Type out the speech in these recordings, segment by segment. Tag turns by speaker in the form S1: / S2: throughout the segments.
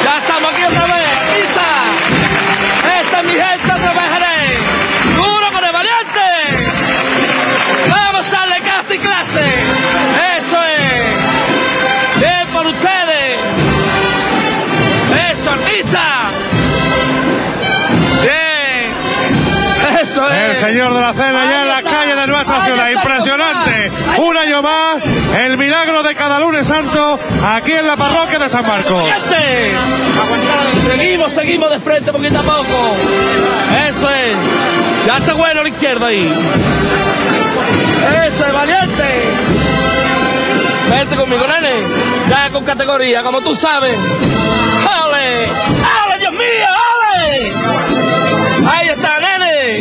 S1: Ya estamos aquí otra vez. Aquí está. Esta es mi gente otra vez, Jerez. Duro con el valiente. Vamos a darle casta y clase. Eso es. Bien por ustedes. Eso, artista. Bien. Eso es.
S2: El señor de la cena ya en la calle de nuestra ciudad. Impresionante. Un año más. El milagro de cada lunes santo aquí en la parroquia de San Marcos.
S1: Seguimos de frente poquito a poco. Eso es. Ya está bueno a la izquierda ahí. Eso es, valiente. Vente conmigo, nene. Ya con categoría, como tú sabes. ¡Ale! ¡Ale, Dios mío! ¡Ale! Ahí está, nene.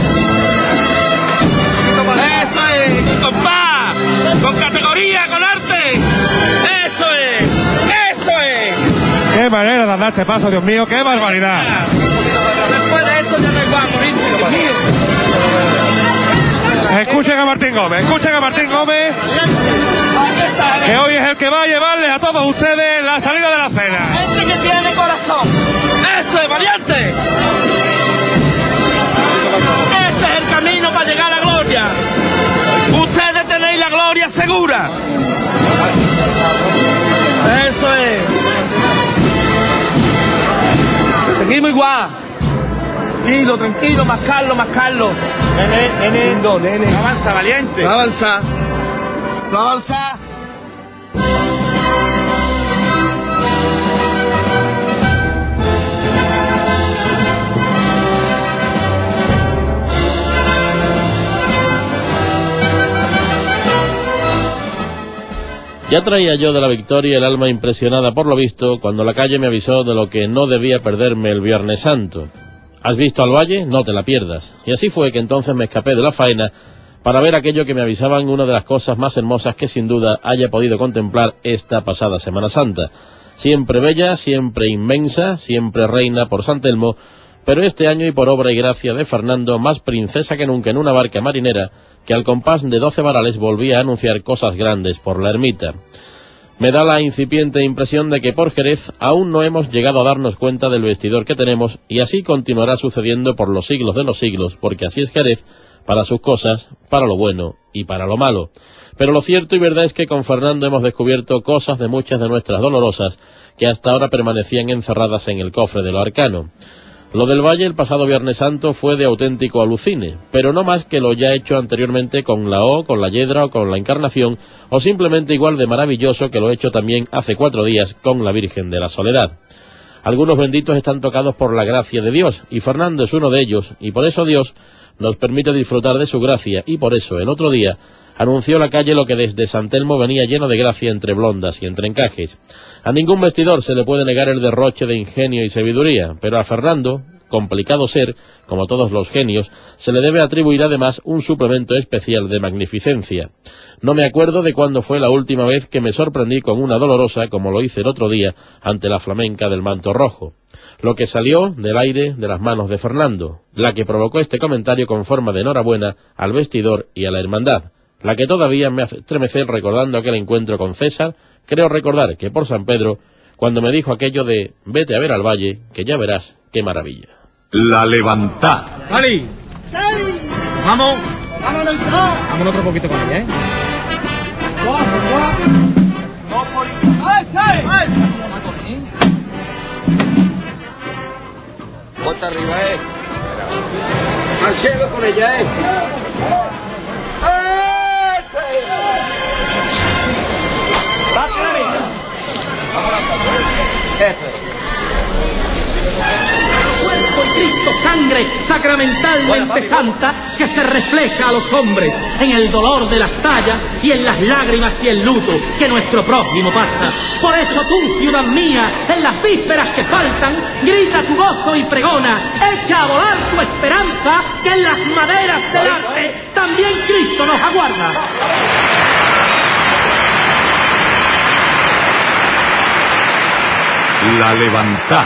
S1: Eso es. Con paz. Con categoría, con arte. Eso es. Eso es.
S2: Qué manera de andar este paso, Dios mío, qué barbaridad.
S1: Después de esto ya nos vamos, Dios mío.
S2: Escuchen a Martín Gómez, que hoy es el que va a llevarles a todos ustedes la salida de la cena.
S1: Gente que tiene corazón. Eso es, valiente. Ese es el camino para llegar a la gloria. Ustedes tenéis la gloria segura. Eso es. Seguimos igual. Tranquilo, más Carlos. Nene. No avanza, valiente. No avanza.
S3: Ya traía yo de la victoria el alma impresionada por lo visto cuando la calle me avisó de lo que no debía perderme el Viernes Santo. ¿Has visto al valle? No te la pierdas. Y así fue que entonces me escapé de la faena para ver aquello que me avisaban, una de las cosas más hermosas que sin duda haya podido contemplar esta pasada Semana Santa. Siempre bella, siempre inmensa, siempre reina por San Telmo, pero este año y por obra y gracia de Fernando, más princesa que nunca en una barca marinera que al compás de 12 varales volvía a anunciar cosas grandes por la ermita. Me da la incipiente impresión de que por Jerez aún no hemos llegado a darnos cuenta del vestidor que tenemos, y así continuará sucediendo por los siglos de los siglos, porque así es Jerez, para sus cosas, para lo bueno y para lo malo. Pero lo cierto y verdad es que con Fernando hemos descubierto cosas de muchas de nuestras dolorosas que hasta ahora permanecían encerradas en el cofre de lo arcano. Lo del Valle el pasado Viernes Santo fue de auténtico alucine, pero no más que lo ya hecho anteriormente con la O, con la Yedra o con la Encarnación, o simplemente igual de maravilloso que lo hecho también hace 4 días con la Virgen de la Soledad. Algunos benditos están tocados por la gracia de Dios, y Fernando es uno de ellos, y por eso Dios nos permite disfrutar de su gracia, y por eso el otro día anunció la calle lo que desde San Telmo venía lleno de gracia entre blondas y entre encajes. A ningún vestidor se le puede negar el derroche de ingenio y sabiduría, pero a Fernando, complicado ser, como todos los genios, se le debe atribuir además un suplemento especial de magnificencia. No me acuerdo de cuándo fue la última vez que me sorprendí con una dolorosa como lo hice el otro día ante la flamenca del manto rojo. Lo que salió del aire de las manos de Fernando, la que provocó este comentario con forma de enhorabuena al vestidor y a la hermandad, la que todavía me hace estremecer recordando aquel encuentro con César, creo recordar que por San Pedro, cuando me dijo aquello de vete a ver al valle, que ya verás qué maravilla.
S4: La levantada.
S5: ¡Ali! ¡Vamos! Vámonos otro poquito con ella, ¿eh?
S1: Bota arriba, al cielo con ella,
S6: Cuerpo y Cristo, sangre sacramentalmente santa que se refleja a los hombres en el dolor de las tallas y en las lágrimas y el luto que nuestro prójimo pasa. Por eso tú, ciudad mía, en las vísperas que faltan, grita tu gozo y pregona, echa a volar tu esperanza, que en las maderas del arte también Cristo nos aguarda.
S4: La levantada.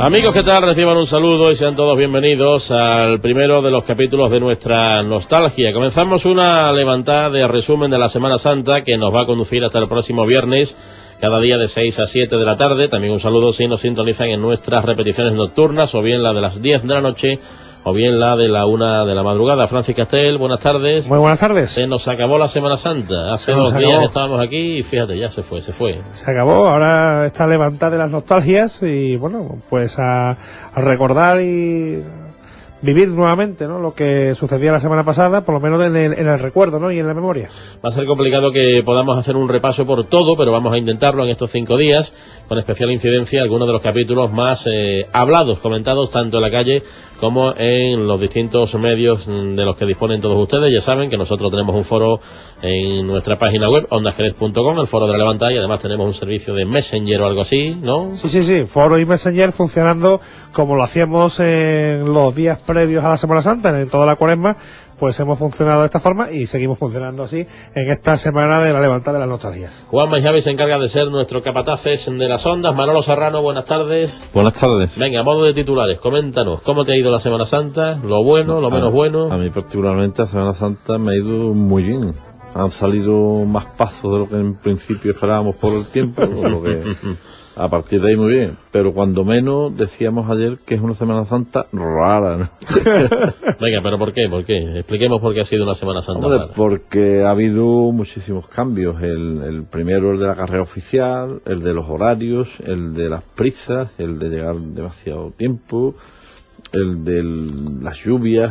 S3: Amigos, ¿qué tal? Reciban un saludo y sean todos bienvenidos al primero de los capítulos de nuestra nostalgia. Comenzamos una levantada de resumen de la Semana Santa que nos va a conducir hasta el próximo viernes, cada día de 6 a 7 de la tarde. También un saludo si nos sintonizan en nuestras repeticiones nocturnas, o bien la de las 10 de la noche, o bien la de la 1 de la madrugada. Francis Castel, buenas tardes.
S2: Muy buenas tardes.
S3: Se nos acabó la Semana Santa. Hace 2 días estábamos aquí y fíjate, ya se fue.
S2: Se acabó, ahora está levantada de las nostalgias y bueno, pues a recordar y vivir nuevamente, ¿no?, lo que sucedía la semana pasada, por lo menos en el recuerdo, ¿no?, y en la memoria.
S3: Va a ser complicado que podamos hacer un repaso por todo, pero vamos a intentarlo en estos 5 días, con especial incidencia algunos de los capítulos más hablados, comentados tanto en la calle como en los distintos medios de los que disponen todos ustedes. Ya saben que nosotros tenemos un foro en nuestra página web, ondajerez.com, el foro de la levantada, y además tenemos un servicio de Messenger o algo así, ¿no?
S2: Sí, foro y Messenger funcionando como lo hacíamos en los días previos a la Semana Santa, en toda la Cuaresma, pues hemos funcionado de esta forma y seguimos funcionando así en esta semana de la levantada de las nostalgias.
S3: Juan Javi se encarga de ser nuestro capataces de las ondas. Manolo Serrano, buenas tardes.
S7: Buenas tardes.
S3: Venga, a modo de titulares, coméntanos, ¿cómo te ha ido la Semana Santa? ¿Lo bueno, lo menos bueno?
S7: A mí particularmente la Semana Santa me ha ido muy bien. Han salido más pasos de lo que en principio esperábamos por el tiempo, por lo que a partir de ahí muy bien. Pero cuando menos decíamos ayer que es una Semana Santa rara, ¿no?
S3: Venga, ¿pero por qué? Expliquemos por qué ha sido una Semana Santa rara.
S7: Porque ha habido muchísimos cambios. El primero, el de la carrera oficial, el de los horarios, el de las prisas, el de llegar demasiado tiempo, el de las lluvias,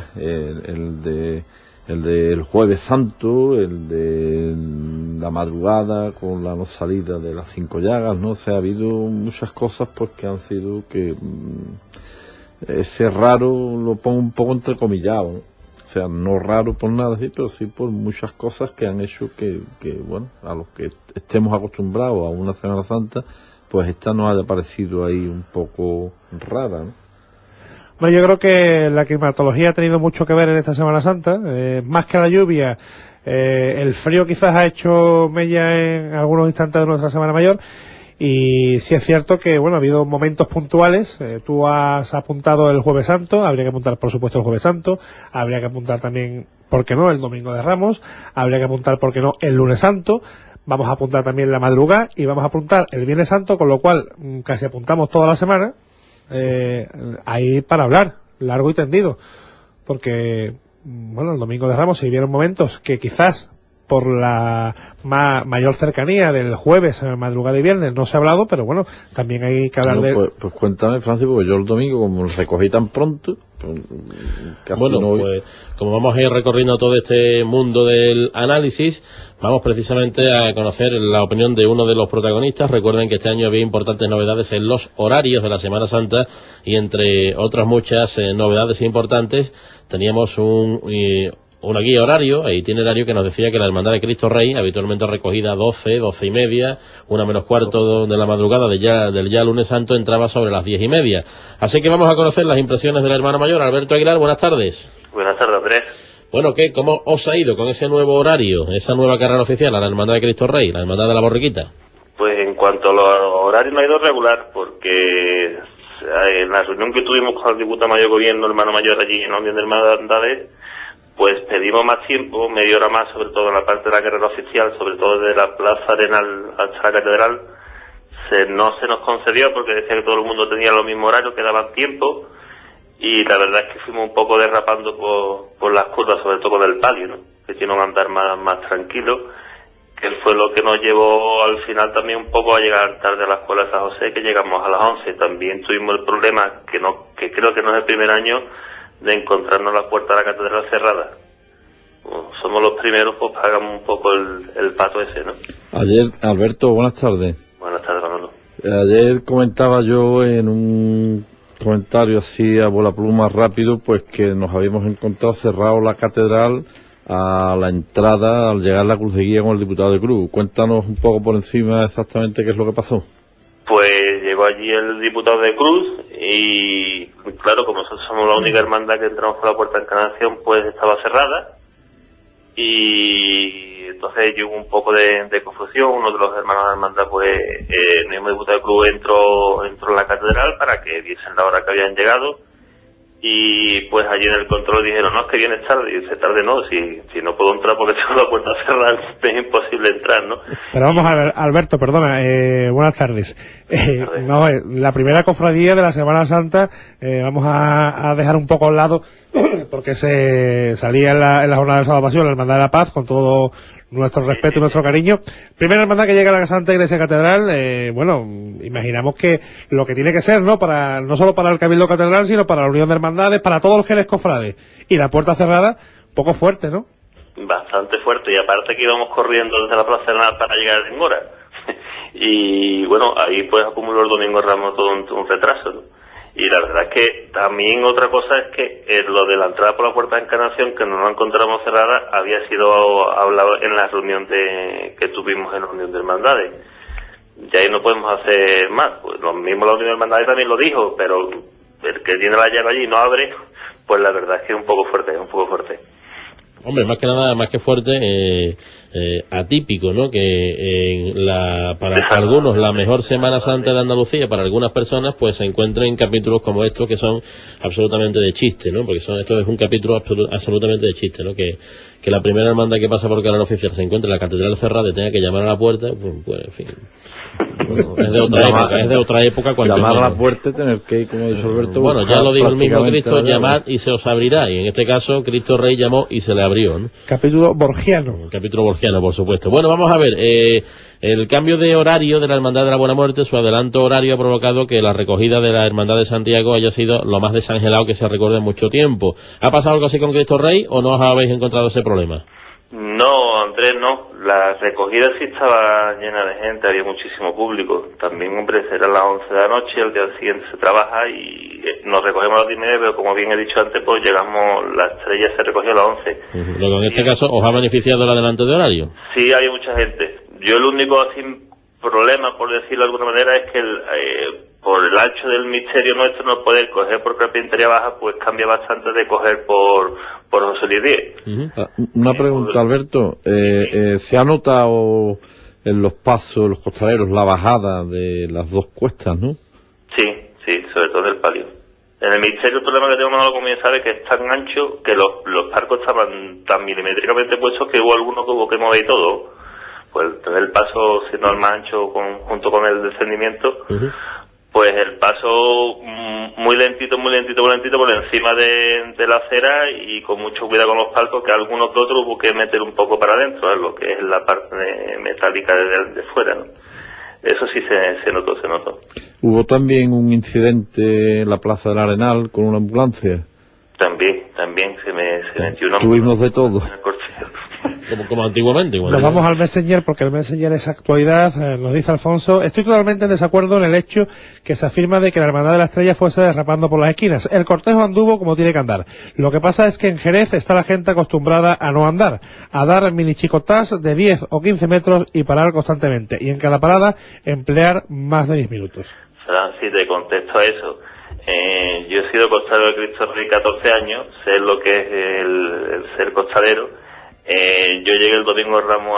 S7: el del Jueves Santo, el de la madrugada con la no salida de las 5 llagas, ¿no? O sea, ha habido muchas cosas pues que han sido que ese raro lo pongo un poco entrecomillado, ¿no? O sea, no raro por nada así, pero sí por muchas cosas que han hecho que bueno, a los que estemos acostumbrados a una Semana Santa, pues esta nos haya parecido ahí un poco rara, ¿no?
S2: Bueno, yo creo que la climatología ha tenido mucho que ver en esta Semana Santa, más que la lluvia. El frío quizás ha hecho mella en algunos instantes de nuestra Semana Mayor, y sí es cierto que bueno, ha habido momentos puntuales. Tú has apuntado el Jueves Santo, habría que apuntar por supuesto el Jueves Santo, habría que apuntar también, ¿por qué no?, el Domingo de Ramos, habría que apuntar, ¿por qué no?, el Lunes Santo, vamos a apuntar también la madrugada y vamos a apuntar el Viernes Santo, con lo cual casi apuntamos toda la semana. Ahí para hablar largo y tendido, porque bueno, el Domingo de Ramos se vivieron momentos que quizás por la mayor cercanía del jueves, madrugada y viernes no se ha hablado, pero bueno, también hay que hablar de...
S7: Pues cuéntame, Francis, porque yo el domingo, como lo recogí tan pronto, pues casi
S3: bueno,
S7: no...
S3: pues como vamos a ir recorriendo todo este mundo del análisis, vamos precisamente a conocer la opinión de uno de los protagonistas. Recuerden que este año había importantes novedades en los horarios de la Semana Santa, y entre otras muchas novedades importantes teníamos una guía horario e itinerario que nos decía que la Hermandad de Cristo Rey, habitualmente recogida a 12 y media, 1 menos cuarto de la madrugada del ya Lunes Santo, entraba sobre las 10 y media. Así que vamos a conocer las impresiones del hermano mayor. Alberto Aguilar, buenas tardes.
S8: Buenas tardes, Andrés.
S3: Bueno, ¿cómo os ha ido con ese nuevo horario, esa nueva carrera oficial a la Hermandad de Cristo Rey, la Hermandad de la Borriquita?
S8: Pues en cuanto a los horarios no ha ido regular, porque en la reunión que tuvimos con el diputado mayor gobierno, hermano mayor allí en la Unión de Hermandades, pues pedimos más tiempo, media hora más, sobre todo en la parte de la carrera oficial, sobre todo desde la Plaza Arenal hasta la Catedral. No se nos concedió porque decía que todo el mundo tenía los mismos horarios, que daban tiempo, y la verdad es que fuimos un poco derrapando por las curvas, sobre todo con el palio, ¿no?, que tiene un andar más tranquilo, que fue lo que nos llevó al final también un poco a llegar tarde a la Escuela de San José, que llegamos a las 11. También tuvimos el problema, que creo que no es el primer año, de encontrarnos la puerta de la catedral cerrada. Bueno, somos los primeros, pues pagamos un poco el pato ese, ¿no?
S7: Ayer, Alberto, buenas tardes.
S8: Buenas tardes, Manolo.
S7: Ayer comentaba yo en un comentario así a bola pluma rápido, pues que nos habíamos encontrado cerrado la catedral a la entrada al llegar la Cruz de Guía con el diputado de Cruz. Cuéntanos un poco por encima exactamente qué es lo que pasó.
S8: Pues llegó allí el diputado de Cruz y, claro, como nosotros somos la única hermandad que entramos por la puerta de Encarnación, pues estaba cerrada. y entonces hubo un poco de confusión. Uno de los hermanos de la hermandad, pues el mismo diputado del club entró en la catedral para que viesen la hora que habían llegado, y pues allí en el control dijeron, no, es que vienes tarde. Y dice, tarde no, si no puedo entrar porque tengo la puerta cerrada, es imposible entrar, ¿no?
S2: Pero vamos a ver, Alberto, perdona, buenas tardes. No, la primera cofradía de la Semana Santa, vamos a dejar un poco al lado, porque se salía en la jornada de Sábado Pasión, la Hermandad de la Paz, con todo nuestro respeto y nuestro cariño. Primera hermandad que llega a la Santa Iglesia Catedral, bueno, imaginamos que lo que tiene que ser, ¿no? No solo para el Cabildo Catedral, sino para la Unión de Hermandades, para todos los Jerez cofrades. Y la puerta cerrada, poco fuerte, ¿no?
S8: Bastante fuerte, y aparte que íbamos corriendo desde la Plaza Nacional para llegar en hora. Y bueno, ahí pues acumuló el Domingo Ramos todo un retraso, ¿no? Y la verdad es que también otra cosa es que lo de la entrada por la puerta de Encarnación, que no la encontramos cerrada, había sido hablado en la reunión que tuvimos en la Unión de Hermandades. Y ahí no podemos hacer más. Pues lo mismo la Unión de Hermandades también lo dijo, pero el que tiene la llave allí y no abre, pues la verdad es que es un poco fuerte,
S3: Hombre, más que nada, más que fuerte, atípico, ¿no? Que para algunos la mejor Semana Santa de Andalucía, para algunas personas, pues se encuentren en capítulos como estos que son absolutamente de chiste, ¿no? Porque esto es un capítulo absolutamente de chiste, ¿no? Que la primera hermandad que pasa por canal oficial se encuentre en la catedral cerrada y tenga que llamar a la puerta, pues en fin. Bueno, es de otra época cuando
S7: llamar a la puerta y tener que ir, como dice Alberto.
S3: Bueno, ya lo dijo el mismo Cristo, llamad y se os abrirá, y en este caso Cristo Rey llamó y se le abrió, ¿no?
S2: Capítulo borgiano.
S3: Capítulo borgiano, por supuesto. Bueno, vamos a ver, el cambio de horario de la Hermandad de la Buena Muerte, su adelanto horario ha provocado que la recogida de la Hermandad de Santiago haya sido lo más desangelado que se recuerda en mucho tiempo. ¿Ha pasado algo así con Cristo Rey o no os habéis encontrado ese problema?
S8: No, Andrés, no. La recogida sí estaba llena de gente, había muchísimo público. También, hombre, serán las 11 de la noche, el día siguiente se trabaja y nos recogemos a las 10:30, pero como bien he dicho antes, pues llegamos, la estrella se recogió a las 11.
S3: Luego, en este caso, ¿os ha beneficiado el adelanto de horario?
S8: Sí, había mucha gente. Yo el único así problema, por decirlo de alguna manera, es que por el ancho del misterio nuestro, no poder coger por carpintería baja, pues cambia bastante de coger por José Luis Díez.
S7: Una pregunta, Alberto. ¿Se ha notado en los pasos, los costaleros, la bajada de las dos cuestas, no?
S8: Sí, sobre todo en el palio. En el misterio el problema que tenemos, como bien sabe, que es tan ancho que los arcos estaban tan milimétricamente puestos que hubo algunos que hubo que mover y todo. Pues el paso, siendo el más ancho junto con el descendimiento, pues el paso muy lentito por encima de la acera y con mucho cuidado con los palcos, que algunos que otros hubo que meter un poco para adentro, lo que es la parte metálica de fuera, ¿no? Eso sí se notó.
S7: ¿Hubo también un incidente en la Plaza del Arenal con una ambulancia?
S8: También se metió una ambulancia.
S7: Tuvimos de todo.
S3: Como antiguamente.
S2: Nos vamos al Messenger, porque el Messenger es actualidad. Nos dice Alfonso: estoy totalmente en desacuerdo en el hecho que se afirma de que la Hermandad de la Estrella fuese derrapando por las esquinas. El cortejo anduvo como tiene que andar. Lo que pasa es que en Jerez está la gente acostumbrada a no andar, a dar mini chicotás de 10 o 15 metros y parar constantemente, y en cada parada emplear más de 10 minutos.
S8: Si te contesto a eso, yo he sido costalero de Cristo Rey 14 años, sé lo que es el ser costalero. Yo llegué el domingo Ramos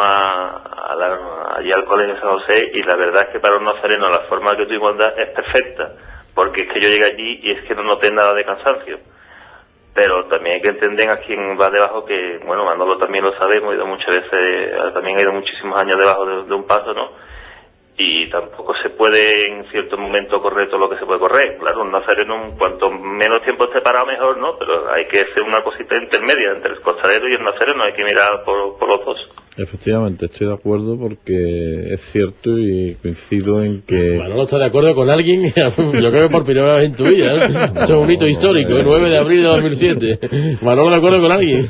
S8: allí al Colegio San José, y la verdad es que para un nazareno la forma que tuvimos de andar es perfecta, porque es que yo llegué allí y es que no noté nada de cansancio. Pero también hay que entender a quien va debajo que, bueno, Manolo también lo sabemos, ha ido muchas veces, también ha ido muchísimos años debajo de un paso, ¿no? Y tampoco se puede en cierto momento correr todo lo que se puede correr. Claro, un nazareno, cuanto menos tiempo esté parado mejor, ¿no? Pero hay que hacer una cosita intermedia entre el costalero y el nazareno, hay que mirar por los dos.
S7: Efectivamente, estoy de acuerdo, porque es cierto y coincido en que...
S3: Manolo está de acuerdo con alguien, yo creo que por primera vez en tu vida, ¿eh? Esto es un hito histórico, el 9 de abril de 2007. Manolo de acuerdo con alguien.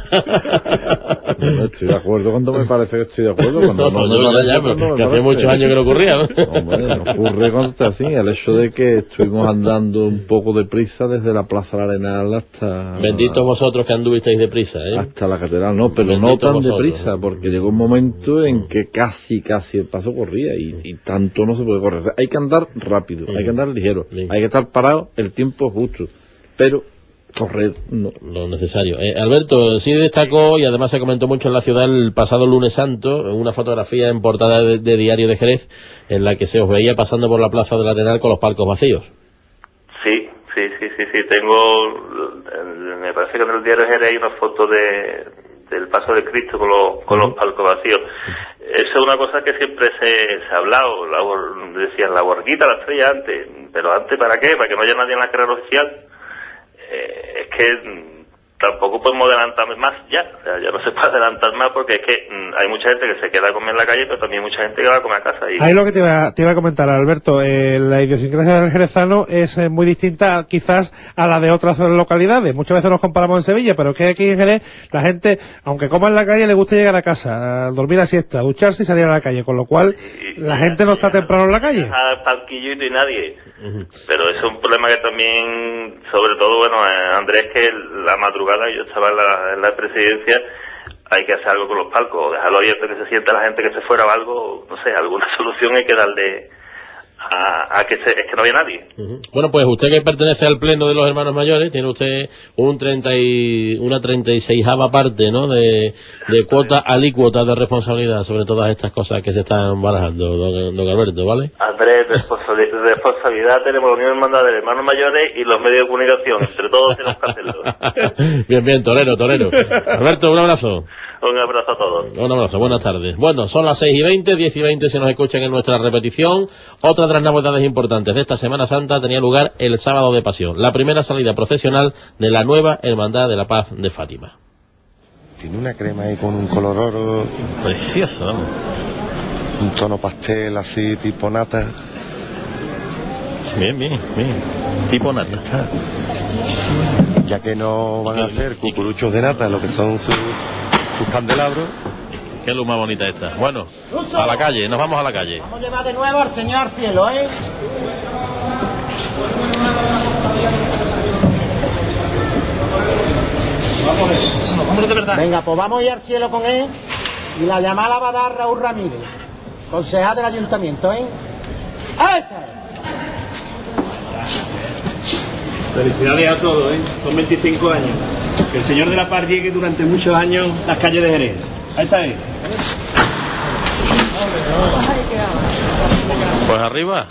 S7: No, estoy de acuerdo cuando me parece que estoy de acuerdo. Cuando
S3: que hace muchos años que no ocurría, ¿no?
S7: Hombre, no ocurre cuando está así. El hecho de que estuvimos andando un poco deprisa desde la Plaza del Arenal hasta...
S3: Benditos vosotros que anduvisteis deprisa, ¿eh?
S7: Hasta la catedral, no, pero
S3: Benditos
S7: no tan
S3: vosotros,
S7: deprisa, porque llegó un momento en que casi el paso corría y tanto no se puede correr. O sea, hay que andar rápido, hay que andar ligero, hay que estar parado el tiempo justo, pero correr, no.
S3: Lo necesario. Alberto, sí destacó, y además se comentó mucho en la ciudad el pasado lunes santo, una fotografía en portada de Diario de Jerez, en la que se os veía pasando por la Plaza del Arenal con los palcos vacíos.
S8: Sí. Me parece que en el Diario de Jerez hay una foto del paso de Cristo con los palcos vacíos. Eso es una cosa que siempre se ha hablado. Decían la borguita, la estrella antes. Pero antes, ¿para qué? Para que no haya nadie en la carrera oficial. Es que tampoco podemos adelantar más ya. O sea, ya no se puede adelantar más porque es que hay mucha gente que se queda a comer en la calle, pero también hay mucha gente que va a comer a casa.
S2: Ahí lo que te iba a comentar, Alberto, la idiosincrasia del jerezano es muy distinta quizás a la de otras localidades. Muchas veces nos comparamos en Sevilla, pero es que aquí en Jerez la gente, aunque coma en la calle, le gusta llegar a casa, a dormir la siesta, a ducharse y salir a la calle, con lo cual la gente no está temprano en la calle.
S8: Palquillito y nadie. Pero eso es un problema que también, sobre todo, bueno, Andrés, que la madrugada yo estaba en la presidencia, hay que hacer algo con los palcos, dejarlo abierto, que se sienta la gente que se fuera o algo, no sé, alguna solución hay que darle a que es que no había nadie.
S3: Bueno, pues usted que pertenece al pleno de los hermanos mayores, tiene usted una 36ava parte, ¿no?, de cuota alícuota de responsabilidad sobre todas estas cosas que se están barajando, don Alberto, ¿vale?
S8: Andrés, responsabilidad tenemos la Unión Hermandad de Hermanos Mayores y los medios de comunicación, entre todos tenemos que hacerlo.
S3: Bien, torero. Alberto, un abrazo.
S8: Un abrazo a todos.
S3: Un abrazo, buenas tardes. Bueno, son las 6:20, 10:20 si nos escuchan en nuestra repetición. Otra de las novedades importantes de esta Semana Santa tenía lugar el sábado de Pasión, la primera salida procesional de la nueva Hermandad de la Paz de Fátima.
S9: Tiene una crema ahí con un color oro
S3: precioso, ¿no?
S9: Un tono pastel así tipo nata.
S3: Bien, tipo nata.
S9: Ya que no van a ser cucuruchos de nata, lo que son sus candelabros.
S3: Qué luz más bonita esta. Bueno, a la calle, nos vamos a la calle.
S10: Vamos a llevar de nuevo al Señor al cielo, ¿eh? Vámonos de verdad. Venga, pues vamos a ir al cielo con él. Y la llamada va a dar Raúl Ramírez, concejal del ayuntamiento, ¿eh? ¡Ahí está!
S5: Felicidades a todos, ¿eh? Son 25 años. Que el Señor de la Paz llegue durante muchos años las calles de Jerez. Ahí está él.
S3: Pues arriba.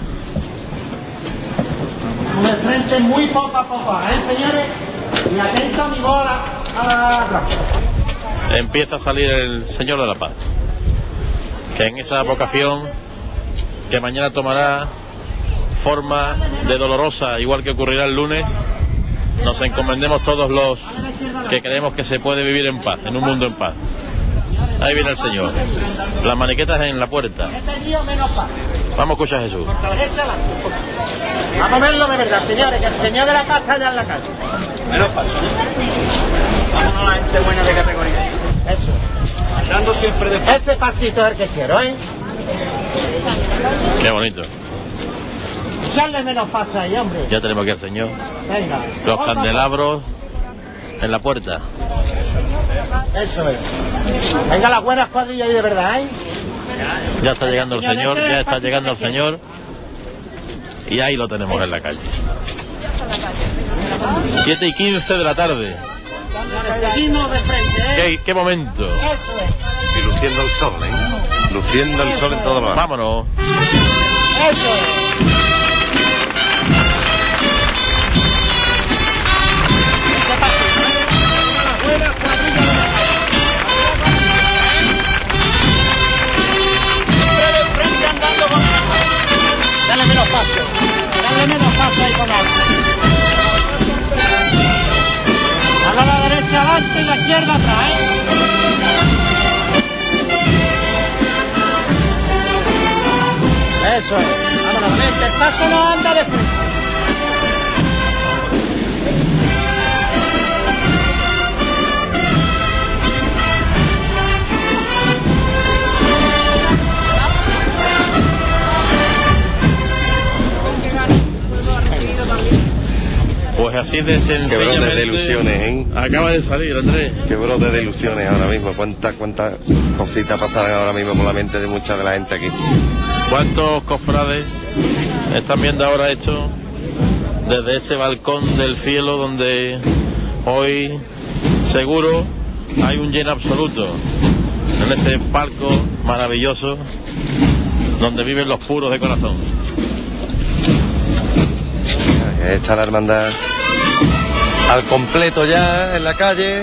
S10: De frente muy poco a poco, ¿eh, señores? Y atento a mi bola a la...
S3: Empieza a salir el Señor de la Paz, que en esa vocación que mañana tomará forma de dolorosa, igual que ocurrirá el lunes, nos encomendemos todos los que creemos que se puede vivir en paz, en un mundo en paz. Ahí viene el Señor, las maniquetas en la puerta. Vamos a escuchar a Jesús.
S10: Vamos a verlo de verdad, señores, que el Señor de la Paz está allá en la calle.
S5: Menos paz.
S10: Vámonos a la gente buena de categoría. Eso.
S5: Andando siempre de paz.
S10: Este pasito es el que quiero, ¿eh?
S3: Qué bonito.
S10: Echarle menos pasa ahí, hombre.
S3: Ya tenemos aquí al Señor.
S10: Venga.
S3: Los candelabros en la puerta.
S10: Eso es. Venga, las buenas cuadrillas ahí de verdad, ¿eh?
S3: Ya está llegando el Señor, ya está llegando el Señor. Y ahí lo tenemos en la calle. 7:15 de la tarde.
S10: Seguimos de frente, ¿eh?
S3: ¿Qué momento?
S10: Eso es.
S9: Y luciendo el sol, ¿eh? Luciendo el sol en todo lo alto.
S3: Vámonos.
S10: Eso es. Dale menos paso ahí con algo. A la derecha adelante y la izquierda atrás, ¿eh? Eso es. Vámonos, vente, el paso no anda de frente.
S3: Pues así de sencillamente.
S9: Qué brote de ilusiones, ¿eh?
S3: Acaba de salir, Andrés.
S9: Qué brote de ilusiones ahora mismo. Cuántas cositas pasan ahora mismo por la mente de mucha de la gente aquí.
S3: ¿Cuántos cofrades están viendo ahora esto desde ese balcón del cielo donde hoy seguro hay un lleno absoluto, en ese palco maravilloso donde viven los puros de corazón.
S9: Ahí está la hermandad al completo ya en la calle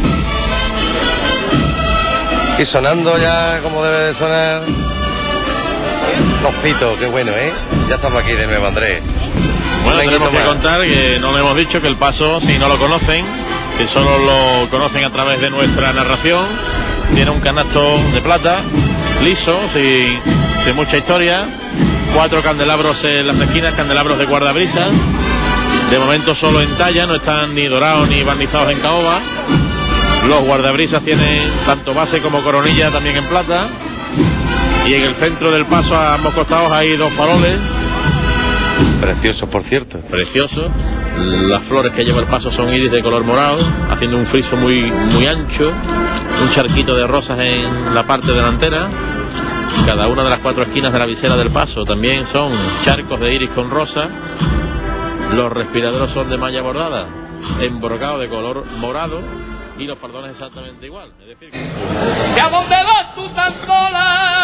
S9: y sonando ya como debe de sonar los pitos. Qué bueno, ya estamos aquí de nuevo, Andrés.
S3: Bueno, tenemos que contar que no le hemos dicho que el paso, si no lo conocen, que solo lo conocen a través de nuestra narración, tiene un canasto de plata liso, sin mucha historia, 4 candelabros en las esquinas, candelabros de guardabrisas, de momento solo en talla, no están ni dorados ni barnizados en caoba. Los guardabrisas tienen tanto base como coronilla también en plata, y en el centro del paso a ambos costados hay 2 faroles
S9: preciosos, por cierto,
S3: preciosos. Las flores que lleva el paso son iris de color morado, haciendo un friso muy ancho, un charquito de rosas en la parte delantera. Cada una de las 4 esquinas de la visera del paso también son charcos de iris con rosa. Los respiraderos son de malla bordada, embrocado de color morado, y los faldones exactamente igual. Es decir,
S1: ¿y a dónde vas tú tan sola?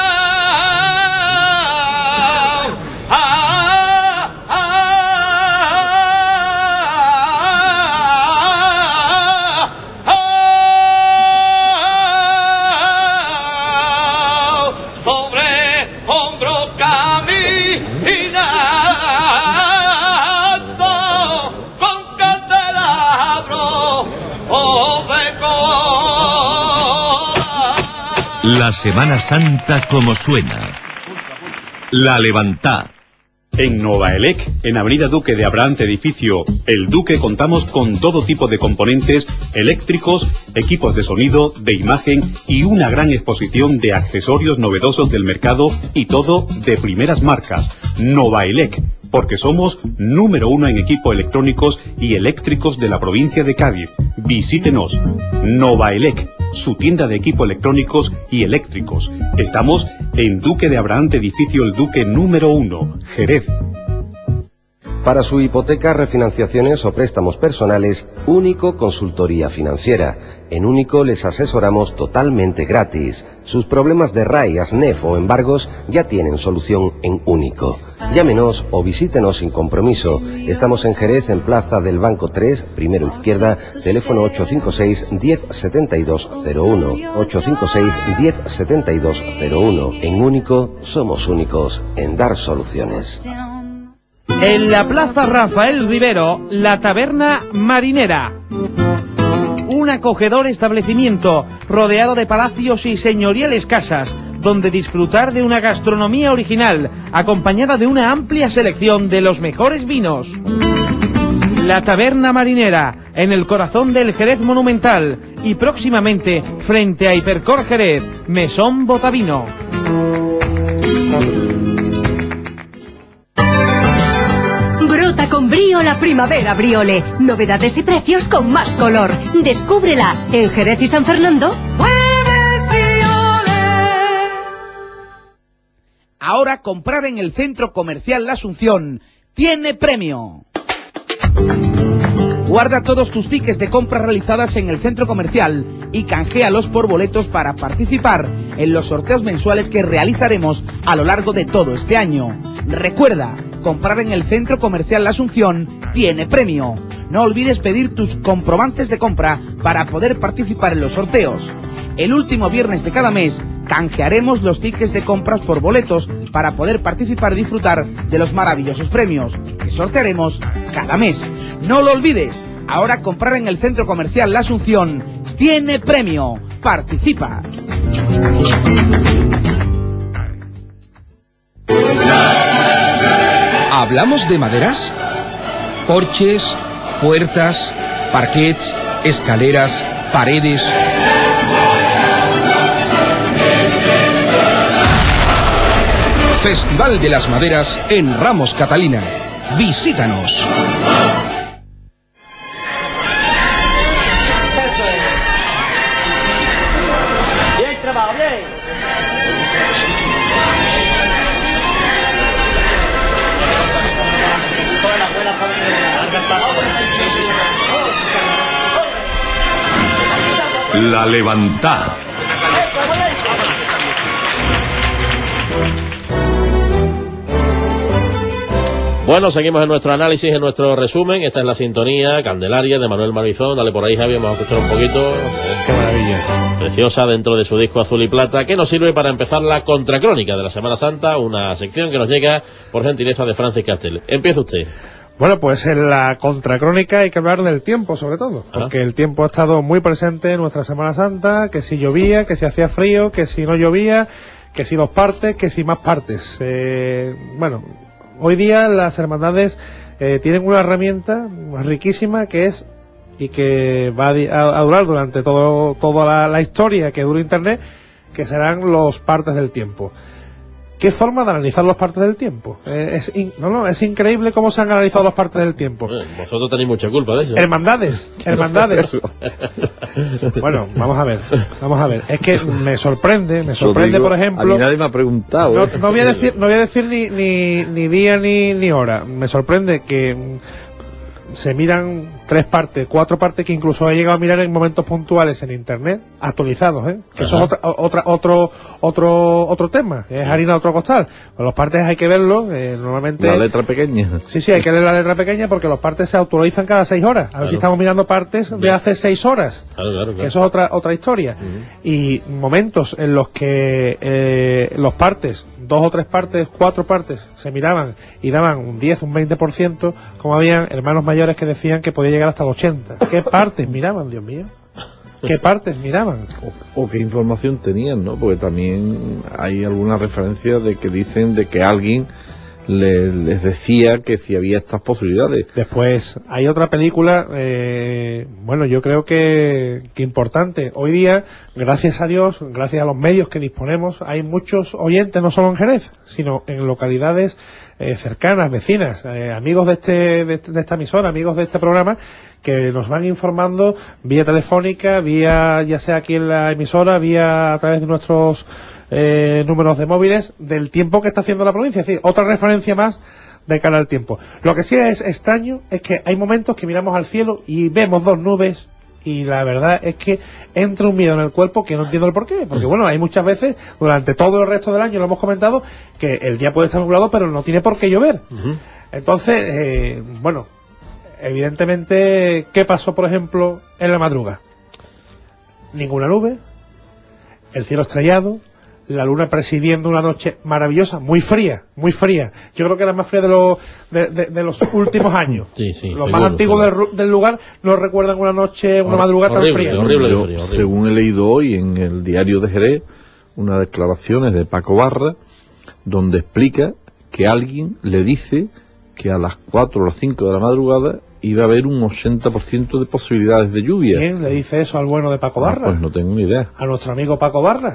S1: Sobre hombro caminando con candelabro o de cola.
S4: La Semana Santa como suena. La Levantá.
S11: En Novaelec, en Avenida Duque de Abraham, edificio El Duque, contamos con todo tipo de componentes eléctricos, equipos de sonido, de imagen y una gran exposición de accesorios novedosos del mercado, y todo de primeras marcas. Novaelec, porque somos número 1 en equipo electrónicos y eléctricos de la provincia de Cádiz. Visítenos. Novaelec, su tienda de equipo electrónicos y eléctricos. Estamos en Duque de Abraham, edificio El Duque número 1, Jerez.
S12: Para su hipoteca, refinanciaciones o préstamos personales, Único Consultoría Financiera. En Único les asesoramos totalmente gratis. Sus problemas de RAI, ASNEF o embargos ya tienen solución en Único. Llámenos o visítenos sin compromiso. Estamos en Jerez, en Plaza del Banco 3, primero izquierda, teléfono 856 10 72 01. 856 10 72 01. En Único somos únicos en dar soluciones.
S13: En la Plaza Rafael Rivero, la Taberna Marinera. Un acogedor establecimiento rodeado de palacios y señoriales casas, donde disfrutar de una gastronomía original, acompañada de una amplia selección de los mejores vinos. La Taberna Marinera, en el corazón del Jerez monumental, y próximamente frente a Hipercor Jerez, Mesón Botavino.
S14: Brota con brío la primavera Briole. Novedades y precios con más color. Descúbrela en Jerez y San Fernando.
S13: Ahora comprar en el Centro Comercial La Asunción tiene premio. Guarda todos tus tickets de compras realizadas en el centro comercial y canjealos por boletos para participar en los sorteos mensuales que realizaremos a lo largo de todo este año. Recuerda, comprar en el Centro Comercial La Asunción tiene premio. No olvides pedir tus comprobantes de compra para poder participar en los sorteos. El último viernes de cada mes canjearemos los tickets de compras por boletos para poder participar y disfrutar de los maravillosos premios que sortearemos cada mes. No lo olvides, ahora comprar en el Centro Comercial La Asunción tiene premio. Participa.
S15: ¿Hablamos de maderas? Porches, puertas, parquets, escaleras, paredes. Festival de las Maderas en Ramos Catalina. Visítanos.
S10: Bien trabajo, bien. Todas las buenas
S4: La Levantada.
S3: Bueno, seguimos en nuestro análisis, en nuestro resumen. Esta es la sintonía Candelaria de Manuel Marizón. Dale por ahí, Javi, vamos a escuchar un poquito.
S2: Qué maravilla.
S3: Preciosa dentro de su disco Azul y Plata, que nos sirve para empezar la contracrónica de la Semana Santa, una sección que nos llega por gentileza de Francis Castel. Empieza usted.
S2: Bueno, pues en la contracrónica hay que hablar del tiempo, sobre todo, porque el tiempo ha estado muy presente en nuestra Semana Santa, que si llovía, que si hacía frío, que si no llovía, que si 2 partes, que si más partes. Bueno, hoy día las hermandades tienen una herramienta riquísima que es, y que va a durar durante toda la historia que dure Internet, que serán los partes del tiempo. ¿Qué forma de analizar los partes del tiempo? Es increíble cómo se han analizado los partes del tiempo.
S3: Vosotros tenéis mucha culpa de eso.
S2: Hermandades. Bueno, vamos a ver. Es que me sorprende, por ejemplo.
S7: A mí nadie me ha preguntado.
S2: No voy a decir ni día ni hora. Me sorprende que se miran 3 partes, 4 partes, que incluso he llegado a mirar en momentos puntuales en internet, actualizados, que eso es otro tema, es harina de otro costal. Con los partes hay que verlo, normalmente...
S7: La letra pequeña.
S2: Sí, hay que leer la letra pequeña, porque los partes se actualizan cada 6 horas. A ver si estamos mirando partes de hace 6 horas.
S3: Claro.
S2: Que eso es otra historia. Y momentos en los que los partes, 2 o 3 partes, 4 partes, se miraban y daban un 10, un 20%, como habían hermanos mayores que decían que podía llegar hasta el 80. ¿Qué partes miraban, Dios mío? ¿Qué partes miraban?
S7: O qué información tenían, ¿no? Porque también hay alguna referencia de que dicen de que alguien les decía que si había estas posibilidades.
S2: Después hay otra película, bueno, yo creo que importante. Hoy día, gracias a Dios, gracias a los medios que disponemos, hay muchos oyentes, no solo en Jerez, sino en localidades cercanas, vecinas, amigos de esta emisora, amigos de este programa, que nos van informando vía telefónica, vía ya sea aquí en la emisora, vía a través de nuestros números de móviles, del tiempo que está haciendo la provincia. Es decir, otra referencia más de cara al tiempo. Lo que sí es extraño es que hay momentos que miramos al cielo y vemos 2 nubes, y la verdad es que entra un miedo en el cuerpo que no entiendo el porqué, porque bueno, hay muchas veces durante todo el resto del año, lo hemos comentado, que el día puede estar nublado pero no tiene por qué llover. Entonces, bueno, evidentemente, ¿qué pasó por ejemplo en la madrugada? Ninguna nube, el cielo estrellado, la luna presidiendo una noche maravillosa, muy fría. Yo creo que era más fría de los últimos años.
S3: Sí,
S2: los más antiguos del lugar no recuerdan una noche, una madrugada tan fría.
S7: Horrible. Según he leído hoy en el diario de Jerez, unas declaraciones de Paco Barra, donde explica que alguien le dice que a las 4 o las 5 de la madrugada iba a haber un 80% de posibilidades de lluvia.
S2: ¿Quién le dice eso al bueno de Paco Barra?
S7: Pues no tengo ni idea.
S2: A nuestro amigo Paco Barra.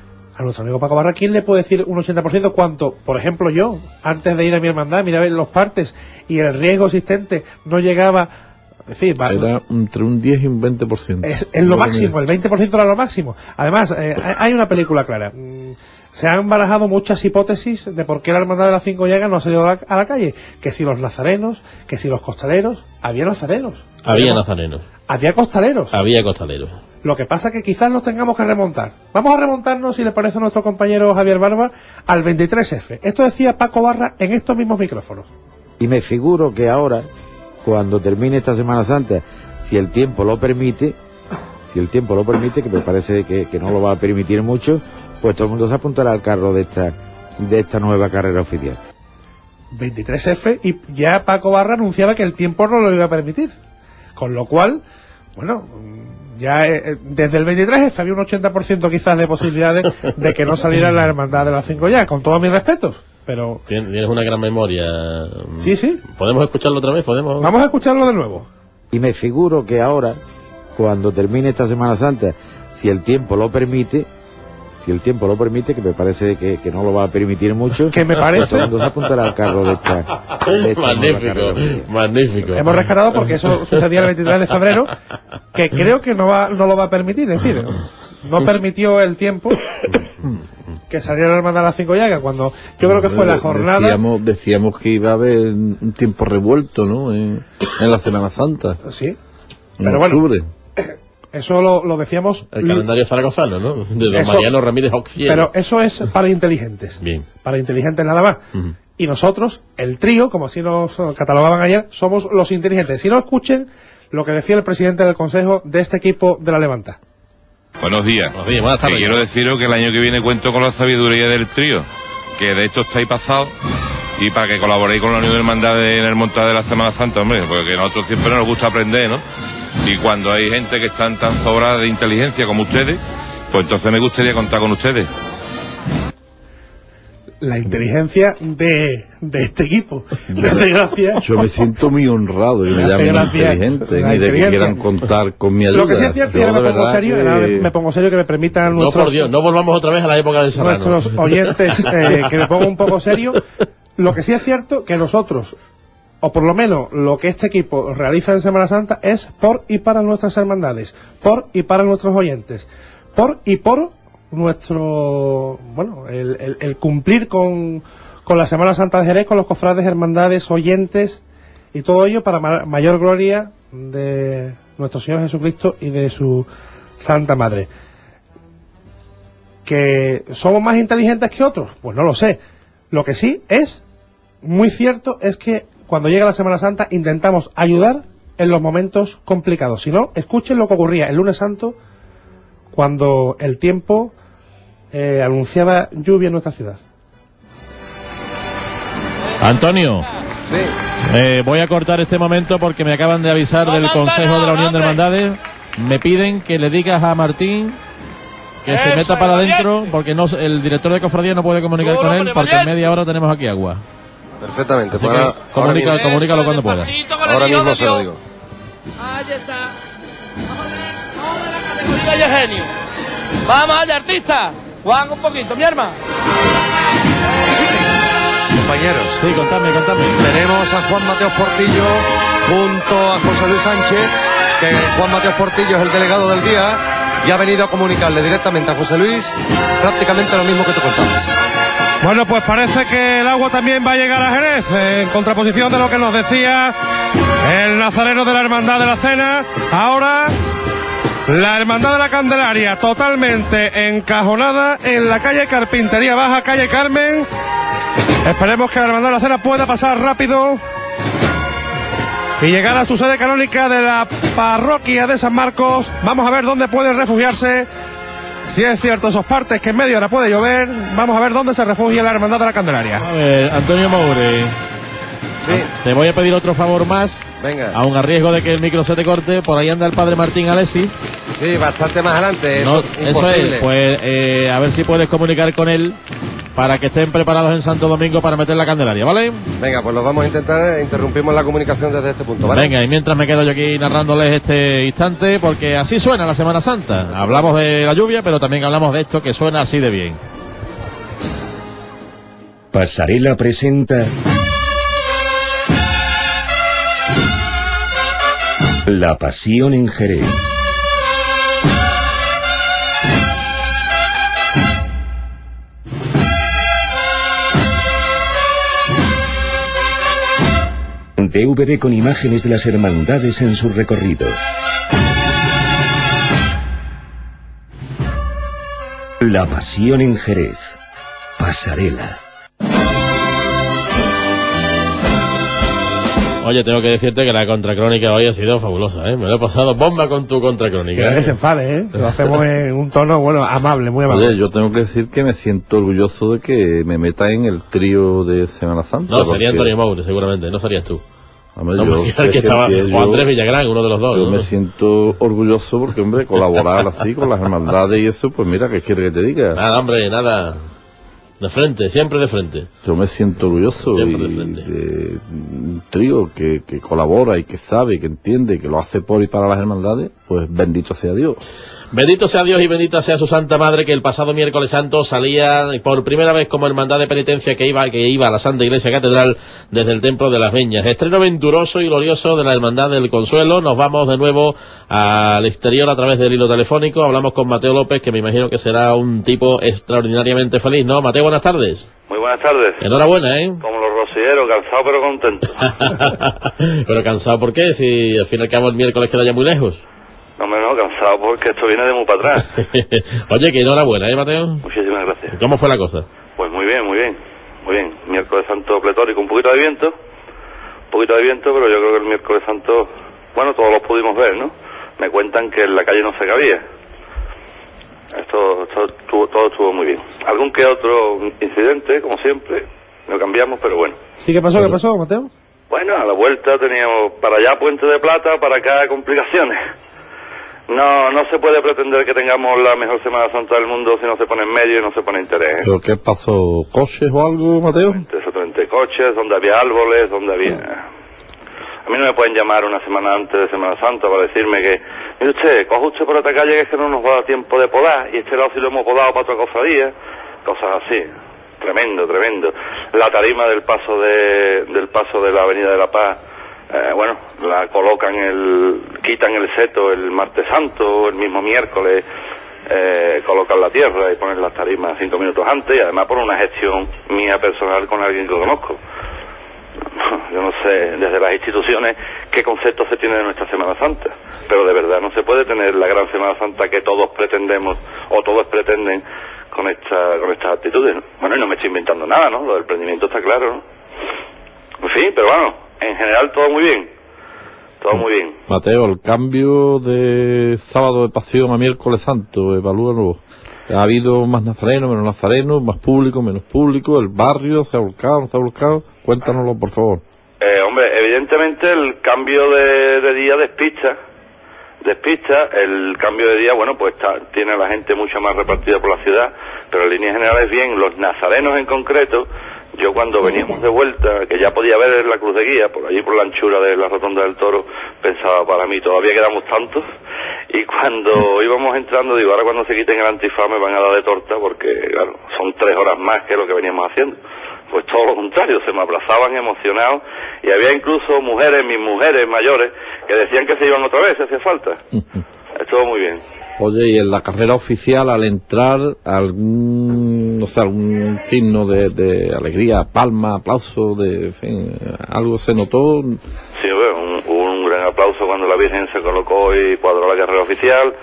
S2: ¿Quién le puede decir un 80% cuánto? Por ejemplo, yo, antes de ir a mi hermandad, miraba los partes y el riesgo existente no llegaba... Es decir,
S7: era entre un 10 y un 20%.
S2: Es lo máximo, el 20% era lo máximo. Además, hay una película clara. Se han barajado muchas hipótesis de por qué la hermandad de las 5 llagas no ha salido a la calle. Que si los nazarenos, que si los costaleros. Había nazarenos. Había costaleros. Lo que pasa es que quizás nos tengamos que remontar. Vamos a remontarnos, si le parece a nuestro compañero Javier Barba, al 23F. Esto decía Paco Barra en estos mismos micrófonos.
S16: Y me figuro que ahora, cuando termine esta Semana Santa, si el tiempo lo permite, que me parece que no lo va a permitir mucho, pues todo el mundo se apuntará al carro de esta nueva carrera oficial.
S2: 23F, y ya Paco Barra anunciaba que el tiempo no lo iba a permitir. Con lo cual, bueno, ya desde el 23F había un 80% quizás de posibilidades de que no saliera la hermandad de las 5 ya, con todos mis respetos. Pero
S3: tienes una gran memoria.
S2: Sí.
S3: ¿Podemos escucharlo otra vez?
S2: Vamos a escucharlo de nuevo.
S16: Y me figuro que ahora, cuando termine esta Semana Santa, si el tiempo lo permite, que me parece que no lo va a permitir mucho,
S2: que me parece,
S16: todo el mundo se apuntará al carro de esta
S3: magnífico.
S2: Hemos rescatado porque eso sucedía el 23 de febrero, que creo que no lo va a permitir. Es decir, no permitió el tiempo que saliera la hermandad a las 5 llagas, cuando yo creo que fue la jornada.
S7: Decíamos que iba a haber un tiempo revuelto, ¿no? En la Semana Santa.
S2: Sí.
S7: Pero bueno,
S2: Eso lo decíamos...
S3: El calendario zaragozano, ¿no? De don
S2: Eso,
S3: Mariano Ramírez Oxiel.
S2: Pero eso es para inteligentes.
S3: Bien.
S2: Para inteligentes nada más. Y nosotros, el trío, como así nos catalogaban ayer, somos los inteligentes. Si no, escuchen lo que decía el presidente del consejo de este equipo de la Levanta.
S17: Buenos días.
S3: Buenas tardes.
S17: Quiero deciros que el año que viene cuento con la sabiduría del trío, que de esto estáis pasados, y para que colaboréis con la Unión de Hermandades en el montaje de la Semana Santa, hombre, porque a nosotros siempre nos gusta aprender, ¿no? Y cuando hay gente que están tan sobrada de inteligencia como ustedes, pues entonces me gustaría contar con ustedes.
S2: La inteligencia de este equipo. Gracias.
S7: Yo me siento muy honrado y me llamen inteligente y de que quieran contar con mi ayuda.
S2: Lo que sí es cierto, y ahora me pongo serio, que me permitan
S3: nuestros... No, por Dios, no volvamos otra vez a la época del Serrano.
S2: Nuestros oyentes, que me pongo un poco serio. Lo que sí es cierto, que nosotros, o por lo menos lo que este equipo realiza en Semana Santa, es por y para nuestras hermandades, por y para nuestros oyentes, por y por nuestro, bueno, el cumplir con la Semana Santa de Jerez, con los cofrades, hermandades, oyentes, y todo ello para mayor gloria de nuestro Señor Jesucristo y de su Santa Madre. ¿Que somos más inteligentes que otros? Pues no lo sé. Lo que sí es muy cierto es que cuando llega la Semana Santa intentamos ayudar en los momentos complicados. Si no, escuchen lo que ocurría el lunes santo, cuando el tiempo anunciaba lluvia en nuestra ciudad.
S3: Antonio, voy a cortar este momento porque me acaban de avisar del Consejo de la Unión de Hermandades. Me piden que le digas a Martín que se meta para adentro, porque no, el director de cofradía no puede comunicar con él, porque en media hora tenemos aquí agua.
S9: Perfectamente,
S3: pues ahora, comunícalo cuando pueda.
S9: Ahora mismo se lo digo.
S1: Ahí está. Vamos a la categoría de genio. Vamos allá, artista. Juan, un poquito, mi hermano.
S9: Compañeros,
S3: sí, contame.
S9: Tenemos a Juan Mateos Portillo junto a José Luis Sánchez, que Juan Mateos Portillo es el delegado del día y ha venido a comunicarle directamente a José Luis prácticamente lo mismo que te contabas.
S2: Bueno, pues parece que el agua también va a llegar a Jerez, en contraposición de lo que nos decía el nazareno de la Hermandad de la Cena. Ahora la Hermandad de la Candelaria totalmente encajonada en la calle Carpintería Baja, calle Carmen. Esperemos que la Hermandad de la Cena pueda pasar rápido y llegar a su sede canónica de la parroquia de San Marcos. Vamos a ver dónde puede refugiarse. Si es cierto esos partes que en media hora puede llover, vamos a ver dónde se refugia la Hermandad de la Candelaria.
S3: A ver, Antonio Moure. Sí. Te voy a pedir otro favor más.
S9: Venga.
S3: Aun a riesgo de que el micro se te corte, por ahí anda el padre Martín Alexis.
S9: Sí, bastante más adelante.
S3: No,
S9: imposible.
S3: Eso es, pues a ver si puedes comunicar con él para que estén preparados en Santo Domingo para meter la Candelaria, ¿vale?
S9: Venga, pues lo vamos a intentar, interrumpimos la comunicación desde este punto, ¿vale?
S3: Venga, y mientras me quedo yo aquí narrándoles este instante, porque así suena la Semana Santa. Hablamos de la lluvia, pero también hablamos de esto que suena así de bien.
S4: Pasarela presenta La Pasión en Jerez. DVD con imágenes de las hermandades en su recorrido. La Pasión en Jerez. Pasarela.
S3: Oye, tengo que decirte que la contracrónica hoy ha sido fabulosa, ¿eh? Me lo he pasado bomba con tu contracrónica.
S2: Que nadie se enfade, ¿eh? Lo hacemos en un tono, bueno, amable, muy amable.
S7: Oye, yo tengo que decir que me siento orgulloso de que me meta en el trío de Semana Santa.
S3: No, sería Antonio Moure, seguramente, no serías tú.
S7: Hombre,
S3: no,
S7: yo,
S3: que estaba, o Andrés Villagrán, uno de los dos.
S7: Yo
S3: ¿no?
S7: me siento orgulloso porque, hombre, colaborar así con las hermandades y eso, pues mira, ¿qué quiere que te diga?
S3: Nada, hombre, nada. De frente, siempre de frente.
S7: Yo me siento orgulloso de un trío que colabora y que sabe, que entiende, que lo hace por y para las hermandades, pues bendito sea Dios.
S3: Bendito sea Dios y bendita sea su Santa Madre, que el pasado miércoles santo salía por primera vez como hermandad de penitencia que iba a la Santa Iglesia Catedral desde el Templo de las Veñas. Estreno venturoso y glorioso de la Hermandad del Consuelo. Nos vamos de nuevo al exterior a través del hilo telefónico. Hablamos con Mateo López, que me imagino que será un tipo extraordinariamente feliz, ¿no? Mateo, buenas tardes.
S18: Muy buenas tardes.
S3: Enhorabuena, ¿eh?
S18: Como los rocilleros, cansado pero contento.
S3: Pero cansado, ¿por qué? Si al fin y al cabo el miércoles queda ya muy lejos.
S18: Hombre, no, cansado porque esto viene de muy para atrás.
S3: Oye, que enhorabuena, Mateo.
S18: Muchísimas gracias.
S3: ¿Cómo fue la cosa?
S18: Pues muy bien, muy bien. Muy bien. Miércoles Santo pletórico, un poquito de viento, pero yo creo que el miércoles Santo, bueno, todos los pudimos ver, ¿no? Me cuentan que en la calle no se cabía. Todo estuvo muy bien. Algún que otro incidente, como siempre, lo cambiamos, pero bueno.
S2: ¿Sí? ¿Qué pasó, Mateo?
S18: Bueno, a la vuelta teníamos para allá Puente de Plata, para acá complicaciones. No se puede pretender que tengamos la mejor Semana Santa del mundo si no se pone en medio y no se pone interés, ¿eh?
S7: ¿Pero qué pasó? ¿Coches o algo, Mateo?
S18: Exactamente, coches, donde había árboles, donde había... A mí no me pueden llamar una semana antes de Semana Santa para decirme que, mire usted, coja usted por esta calle que es que no nos va a dar tiempo de podar, y este lado sí lo hemos podado para otra cofradía, cosas así. Tremendo. La tarima del paso de la Avenida de la Paz, bueno, la quitan el seto el martes santo, el mismo miércoles, colocan la tierra y ponen las tarimas 5 minutos antes, y además por una gestión mía personal con alguien que conozco. Yo no sé desde las instituciones qué concepto se tiene de nuestra Semana Santa, pero de verdad no se puede tener la gran Semana Santa que todos pretendemos o todos pretenden con estas actitudes, ¿no? Bueno, y no me estoy inventando nada, ¿no? Lo del prendimiento está claro, ¿no? En fin, pero bueno, en general todo muy bien. Todo muy bien.
S7: Mateo, el cambio de sábado de pasión a miércoles santo, evalúalo. ¿Ha habido más nazarenos, menos nazarenos, más público, menos público? ¿El barrio se ha volcado, no se ha volcado? Cuéntanoslo, por favor.
S18: Hombre, evidentemente el cambio de día despista. El cambio de día, bueno, pues tiene a la gente mucho más repartida por la ciudad, pero en líneas generales bien. Los nazarenos en concreto, yo cuando veníamos de vuelta, que ya podía ver la cruz de guía, por allí por la anchura de la Rotonda del Toro, pensaba, para mí todavía quedamos tantos, y cuando íbamos entrando, digo, ahora cuando se quiten el antifaz me van a dar de torta, porque claro, son 3 horas más que lo que veníamos haciendo. Pues todo lo contrario, se me abrazaban emocionados, y había incluso mis mujeres mayores, que decían que se iban otra vez, si hacía falta. Estuvo muy bien.
S7: Oye, y en la carrera oficial, al entrar, algún signo de alegría, palma, aplauso, en fin, algo se notó.
S18: Sí, bueno, hubo un gran aplauso cuando la Virgen se colocó y cuadró la carrera oficial.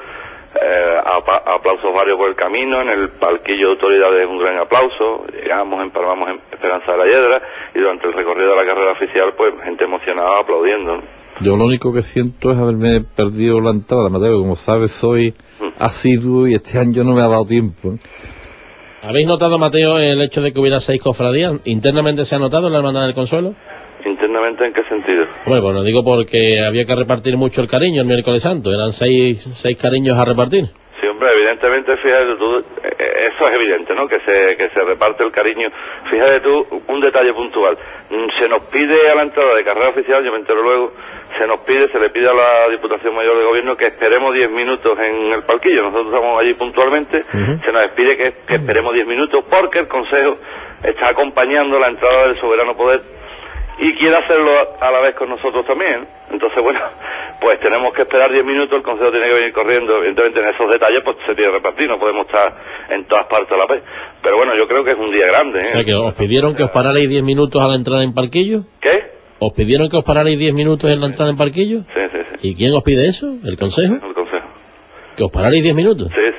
S18: Aplausos varios por el camino, en el palquillo de autoridades un gran aplauso, llegamos, empalmamos en Esperanza de la Hiedra, y durante el recorrido de la carrera oficial, pues gente emocionada aplaudiendo, ¿no?
S7: Yo lo único que siento es haberme perdido la entrada, Mateo. Como sabes, soy asiduo y este año no me ha dado tiempo.
S3: ¿Habéis notado, Mateo, el hecho de que hubiera 6 cofradías? ¿Internamente se ha notado en la Hermandad del Consuelo?
S18: ¿Internamente en qué sentido?
S3: Bueno, lo digo porque había que repartir mucho el cariño el miércoles santo. Eran 6 cariños a repartir.
S18: Sí, hombre, evidentemente, fíjate tú, eso es evidente, ¿no? Que se reparte el cariño. Fíjate tú, un detalle puntual. Se nos pide a la entrada de carrera oficial, yo me entero luego, se le pide a la Diputación Mayor de Gobierno que esperemos 10 minutos en el palquillo. Nosotros estamos allí puntualmente, se nos pide que esperemos 10 minutos porque el Consejo está acompañando la entrada del Soberano Poder y quiere hacerlo a la vez con nosotros también. Entonces, bueno, pues tenemos que esperar 10 minutos, el Consejo tiene que venir corriendo. Evidentemente en esos detalles pues se tiene que repartir, no podemos estar en todas partes a la vez. Pero bueno, yo creo que es un día grande, ¿eh?
S3: O sea, que os pidieron que os pararais 10 minutos a la entrada en parquillo.
S18: ¿Qué?
S3: ¿Os pidieron que os pararais 10 minutos en la entrada en parquillo?
S18: Sí.
S3: ¿Y quién os pide eso? ¿El Consejo?
S18: El Consejo.
S3: ¿Que os pararais 10 minutos?
S18: Sí.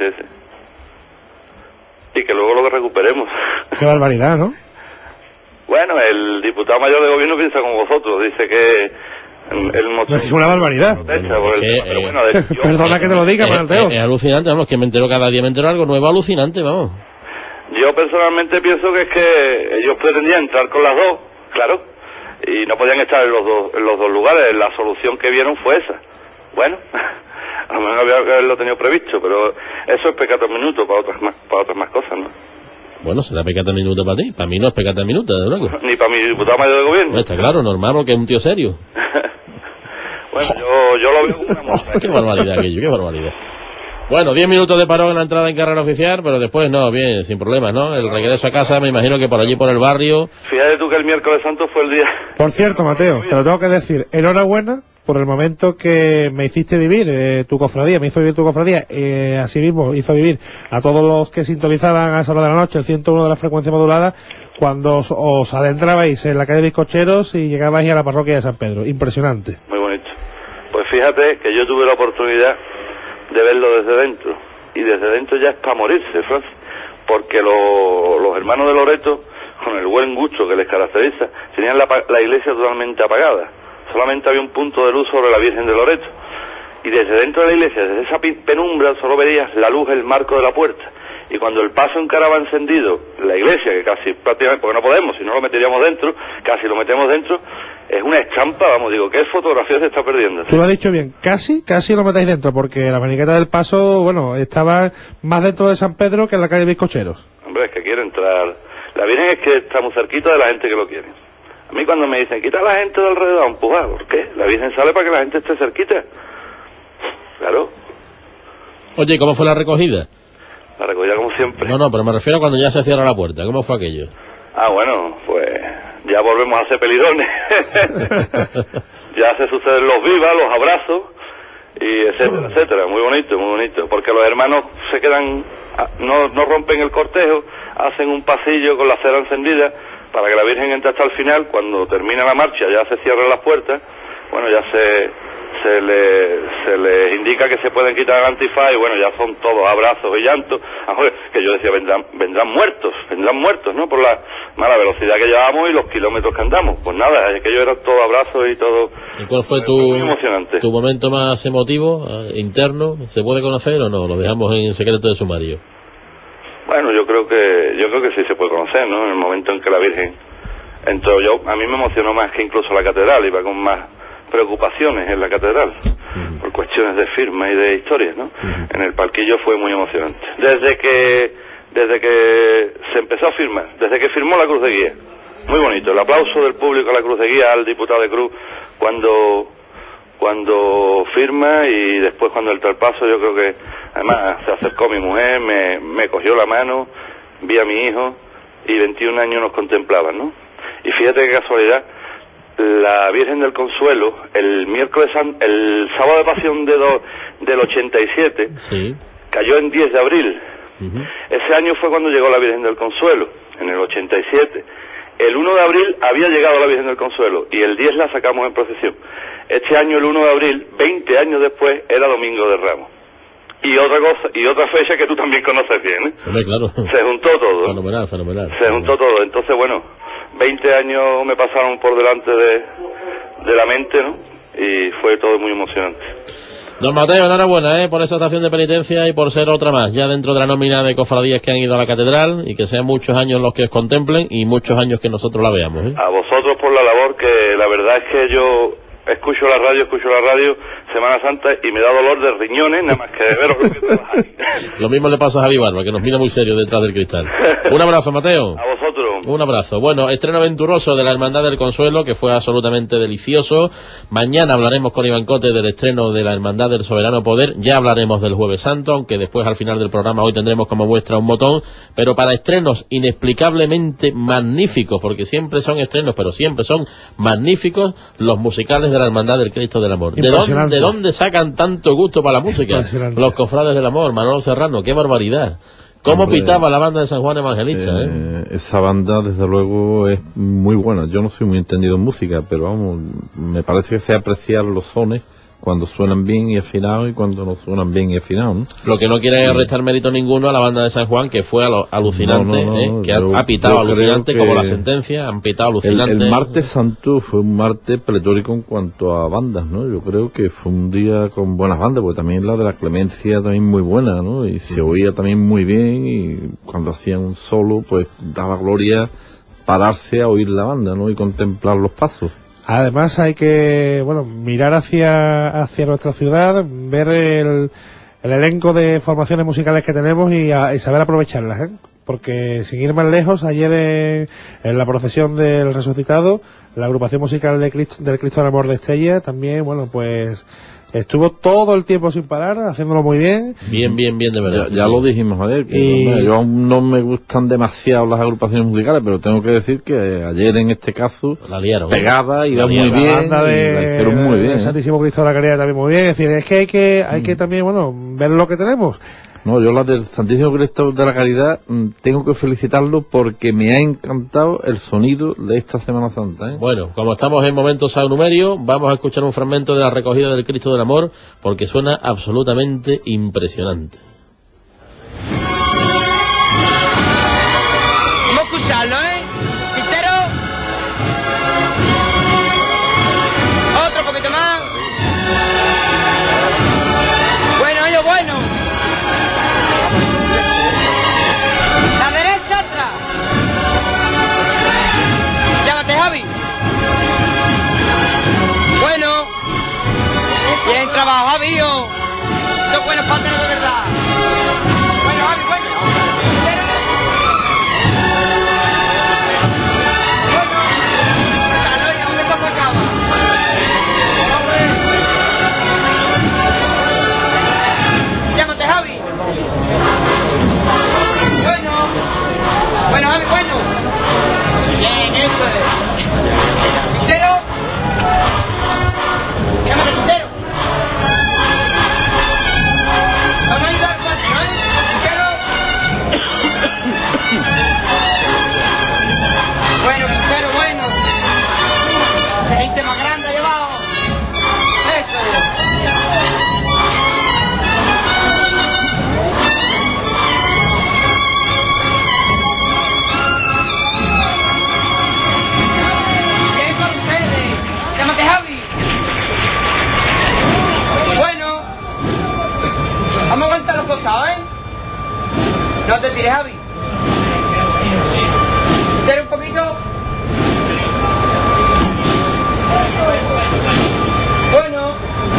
S18: Y que luego lo recuperemos.
S2: Qué barbaridad, ¿no?
S18: Bueno, el diputado mayor de gobierno piensa como vosotros, dice que el motivo...
S2: Es una barbaridad. Perdona que te lo diga, Mateo.
S3: Es alucinante, vamos, que me entero cada día, me entero algo nuevo, alucinante, vamos.
S18: Yo personalmente pienso que es que ellos pretendían entrar con las dos, claro, y no podían estar en los dos lugares. La solución que vieron fue esa. Bueno, a lo mejor había que haberlo tenido previsto, pero eso es pecata minuto para otras más cosas, ¿no?
S3: Bueno, será pecata minuto para ti. Para mí no es pecata minuto, desde luego.
S18: Ni para mi diputado mayor de gobierno.
S3: Está claro, normal, porque es un tío serio.
S18: Bueno, yo lo veo como una muestra.
S3: Qué barbaridad aquello, qué barbaridad. Bueno, 10 minutos de parón en la entrada en carrera oficial, pero después no, bien, sin problemas, ¿no? El regreso a casa, me imagino que por allí, por el barrio.
S18: Fíjate tú que el miércoles santo fue el día.
S2: Por cierto, Mateo, te lo tengo que decir, enhorabuena por el momento que me hiciste vivir tu cofradía, me hizo vivir tu cofradía, así mismo hizo vivir a todos los que sintonizaban a esa hora de la noche el 101 de la frecuencia modulada, cuando os adentrabais en la calle de Bizcocheros y llegabais a la parroquia de San Pedro. Impresionante.
S18: Muy bonito. Pues fíjate que yo tuve la oportunidad de verlo desde dentro. Y desde dentro ya es para morirse, Francis, porque los hermanos de Loreto, con el buen gusto que les caracteriza, tenían la iglesia totalmente apagada. Solamente había un punto de luz sobre la Virgen de Loreto. Y desde dentro de la iglesia, desde esa penumbra, solo veías la luz, el marco de la puerta. Y cuando el paso encaraba encendido, la iglesia, que casi prácticamente, porque no podemos, si no lo meteríamos dentro, casi lo metemos dentro, es una estampa, vamos, digo, ¿qué fotografía se está perdiendo?
S2: Tú lo has dicho bien, casi lo metéis dentro, porque la maniqueta del Paso, bueno, estaba más dentro de San Pedro que en la calle Bizcocheros.
S18: Hombre, es que quiere entrar. La Virgen es que está muy cerquita de la gente que lo quiere. A mí cuando me dicen, quita a la gente de alrededor, empujar, ¿por qué? La Virgen sale para que la gente esté cerquita. Claro.
S3: Oye, ¿cómo fue la recogida?
S18: La recogida como siempre.
S3: No, pero me refiero a cuando ya se cierra la puerta. ¿Cómo fue aquello?
S18: Ah, bueno, pues ya volvemos a hacer peligrones. Ya se suceden los vivas, los abrazos, y etcétera, etcétera. Muy bonito, muy bonito. Porque los hermanos se quedan, no rompen el cortejo, hacen un pasillo con la cera encendida para que la Virgen entre hasta el final. Cuando termina la marcha ya se cierran las puertas. Bueno, ya se les indica que se pueden quitar el antifaz y bueno, ya son todos abrazos y llantos. Que yo decía, vendrán muertos, ¿no? Por la mala velocidad que llevamos y los kilómetros que andamos. Pues nada, aquello era todo abrazos y todo.
S3: ¿Y cuál fue tu momento más emotivo, interno? ¿Se puede conocer o no? ¿Lo dejamos en secreto de sumario?
S18: Bueno, yo creo que sí se puede conocer, ¿no? En el momento en que la Virgen entró, a mí me emocionó más que incluso la catedral, iba con más preocupaciones en la catedral, por cuestiones de firma y de historias, ¿no? En el palquillo fue muy emocionante. Desde que se empezó a firmar, desde que firmó la Cruz de Guía, muy bonito, el aplauso del público a la Cruz de Guía, al diputado de Cruz, cuando firma, y después cuando el traspaso, yo creo que, además, se acercó mi mujer, me cogió la mano, vi a mi hijo, y 21 años nos contemplaban, ¿no? Y fíjate qué casualidad, la Virgen del Consuelo, el sábado de Pasión del 87,
S3: sí,
S18: cayó en 10 de abril. Ese año fue cuando llegó la Virgen del Consuelo, en el 87. El 1 de abril había llegado la Virgen del Consuelo y el 10 la sacamos en procesión. Este año, el 1 de abril, 20 años después, era Domingo de Ramos. Y otra fecha que tú también conoces bien, ¿eh?
S3: Sí, claro.
S18: Se juntó todo.
S3: Fenomenal.
S18: Se juntó todo. Entonces, bueno, 20 años me pasaron por delante de la mente, ¿no? Y fue todo muy emocionante.
S3: Don Mateo, enhorabuena, por esa estación de penitencia y por ser otra más, ya dentro de la nómina de cofradías que han ido a la catedral, y que sean muchos años los que os contemplen y muchos años que nosotros la veamos, ¿eh?
S18: A vosotros por la labor, que la verdad es que yo escucho la radio Semana Santa y me da dolor de riñones nada más que de veros lo que trabajáis.
S3: Lo mismo le pasa a Javi Barba, que nos mira muy serio detrás del cristal. Un abrazo, Mateo.
S18: A vosotros.
S3: Un abrazo. Bueno, estreno aventuroso de la Hermandad del Consuelo, que fue absolutamente delicioso. Mañana hablaremos con Iván Cote del estreno de la Hermandad del Soberano Poder. Ya hablaremos del Jueves Santo, aunque después al final del programa hoy tendremos como muestra un botón. Pero para estrenos inexplicablemente magníficos, porque siempre son estrenos, pero siempre son magníficos, los musicales de la Hermandad del Cristo del Amor. ¿De dónde sacan tanto gusto para la música? Los Cofrades del Amor, Manolo Serrano, qué barbaridad. ¿Cómo pitaba la banda de San Juan Evangelista?
S7: Esa banda, desde luego, es muy buena. Yo no soy muy entendido en música, pero vamos, me parece que sé apreciar los sones cuando suenan bien y afinados y cuando no suenan bien y afinados, ¿no?
S3: Lo que no quiere restar mérito ninguno a la banda de San Juan, que fue alucinante, que ha pitado alucinante, como la sentencia, han pitado alucinante.
S7: El martes santo fue un martes pletórico en cuanto a bandas, ¿no? Yo creo que fue un día con buenas bandas, porque también la de la Clemencia también muy buena, ¿no? Y se oía también muy bien, y cuando hacían un solo, pues daba gloria pararse a oír la banda, ¿no? Y contemplar los pasos.
S2: Además hay que, mirar hacia nuestra ciudad, ver el elenco de formaciones musicales que tenemos y saber aprovecharlas, ¿eh? Porque sin ir más lejos, ayer en la procesión del Resucitado, la agrupación musical del Cristo del Amor de Estella también, pues estuvo todo el tiempo sin parar, haciéndolo muy bien.
S3: Bien, de verdad.
S7: Ya lo dijimos ayer, que yo aún no me gustan demasiado las agrupaciones musicales, pero tengo que decir que ayer en este caso,
S3: la liaron,
S7: pegada, iba muy bien, la banda la hicieron muy bien.
S2: El Santísimo Cristo de la Caridad también muy bien. Es decir, es que hay que también, ver lo que tenemos.
S7: No, yo la del Santísimo Cristo de la Caridad tengo que felicitarlo porque me ha encantado el sonido de esta Semana Santa, ¿eh?
S3: Bueno, como estamos en momento saunumerio, vamos a escuchar un fragmento de la recogida del Cristo del Amor porque suena absolutamente impresionante.
S19: Vamos a escucharlo, ¿eh? Quintero. Otro poquito más. Bueno, yo bueno. La derecha atrás. Llámate, Javi. Bueno. Bien trabajo, Javi. Son buenos páteros de verdad. Bueno, Javi, bueno. Llámate, Javi. Bueno, Javi, bueno. Bien, eso es. Quintero. Llámate, Quintero. Vamos a ayudar al cuatro, ¿eh? Quintero. Bueno, Quintero, bueno. Gente más grande ha llevado. Eso es. Bien con ustedes. Llámate, Javi. Bueno. Vamos a aguantar los costados, ¿eh? No te tires, Javi. Tira un poquito. Bueno.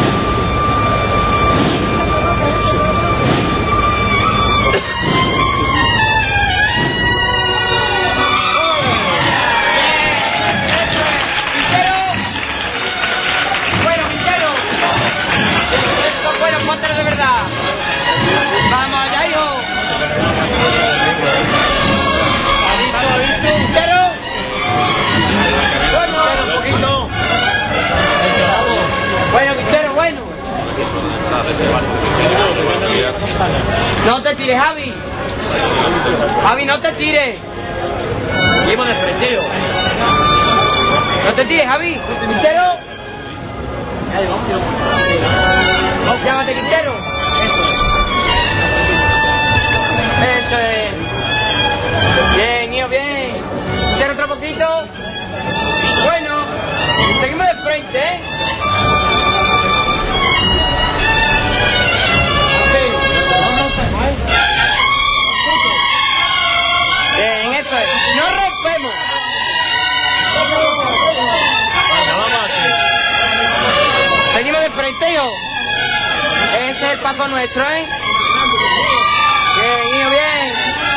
S19: Estos buenos póteros de verdad. Vamos allá, hijo. Quintero. Bueno, un poquito. Bueno, Quintero, bueno. No te tires, Javi. Javi, no te tires. Llevo de frente, tío. No te tires, Javi. Quintero. Llámate, Quintero. Eso es. Bien, hijo, bien. Quintero, otro poquito. Bueno, seguimos de frente, ¿eh? Bien, esto es. No rompemos. Seguimos de frente, hijo. Ese es el paso nuestro, ¿eh? Bien, hijo, bien.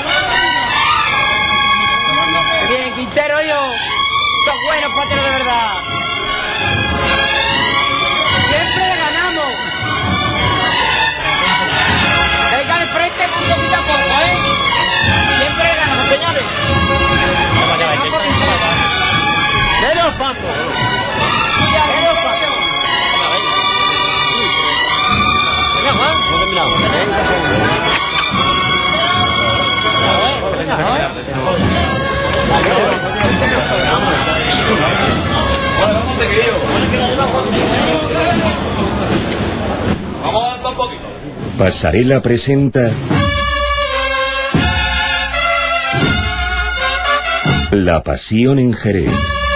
S19: Bien, Quintero, hijo. Son buenos páteros de verdad. Siempre le ganamos. Venga de frente un poquito a poco, ¿eh? Siempre le ganamos, señores. ¡De los pasos! ¡De los pasos! Venga, Juan. No terminamos.
S17: Vamos a avanzar un poquito.
S4: Pasarela presenta La Pasión en Jerez.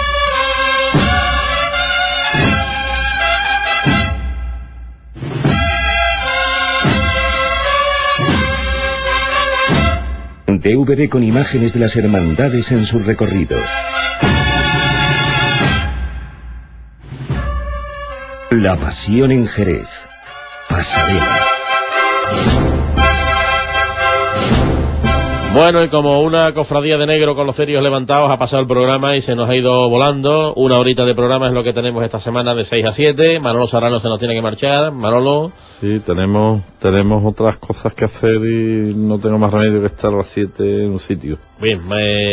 S4: DVD con imágenes de las hermandades en su recorrido. La Pasión en Jerez. Pasarela.
S3: Bueno, y como una cofradía de negro con los cerios levantados ha pasado el programa y se nos ha ido volando. Una horita de programa es lo que tenemos esta semana de 6 a 7. Manolo Serrano se nos tiene que marchar. Manolo.
S7: Sí, tenemos otras cosas que hacer y no tengo más remedio que estar a las 7 en un sitio.
S3: Bien,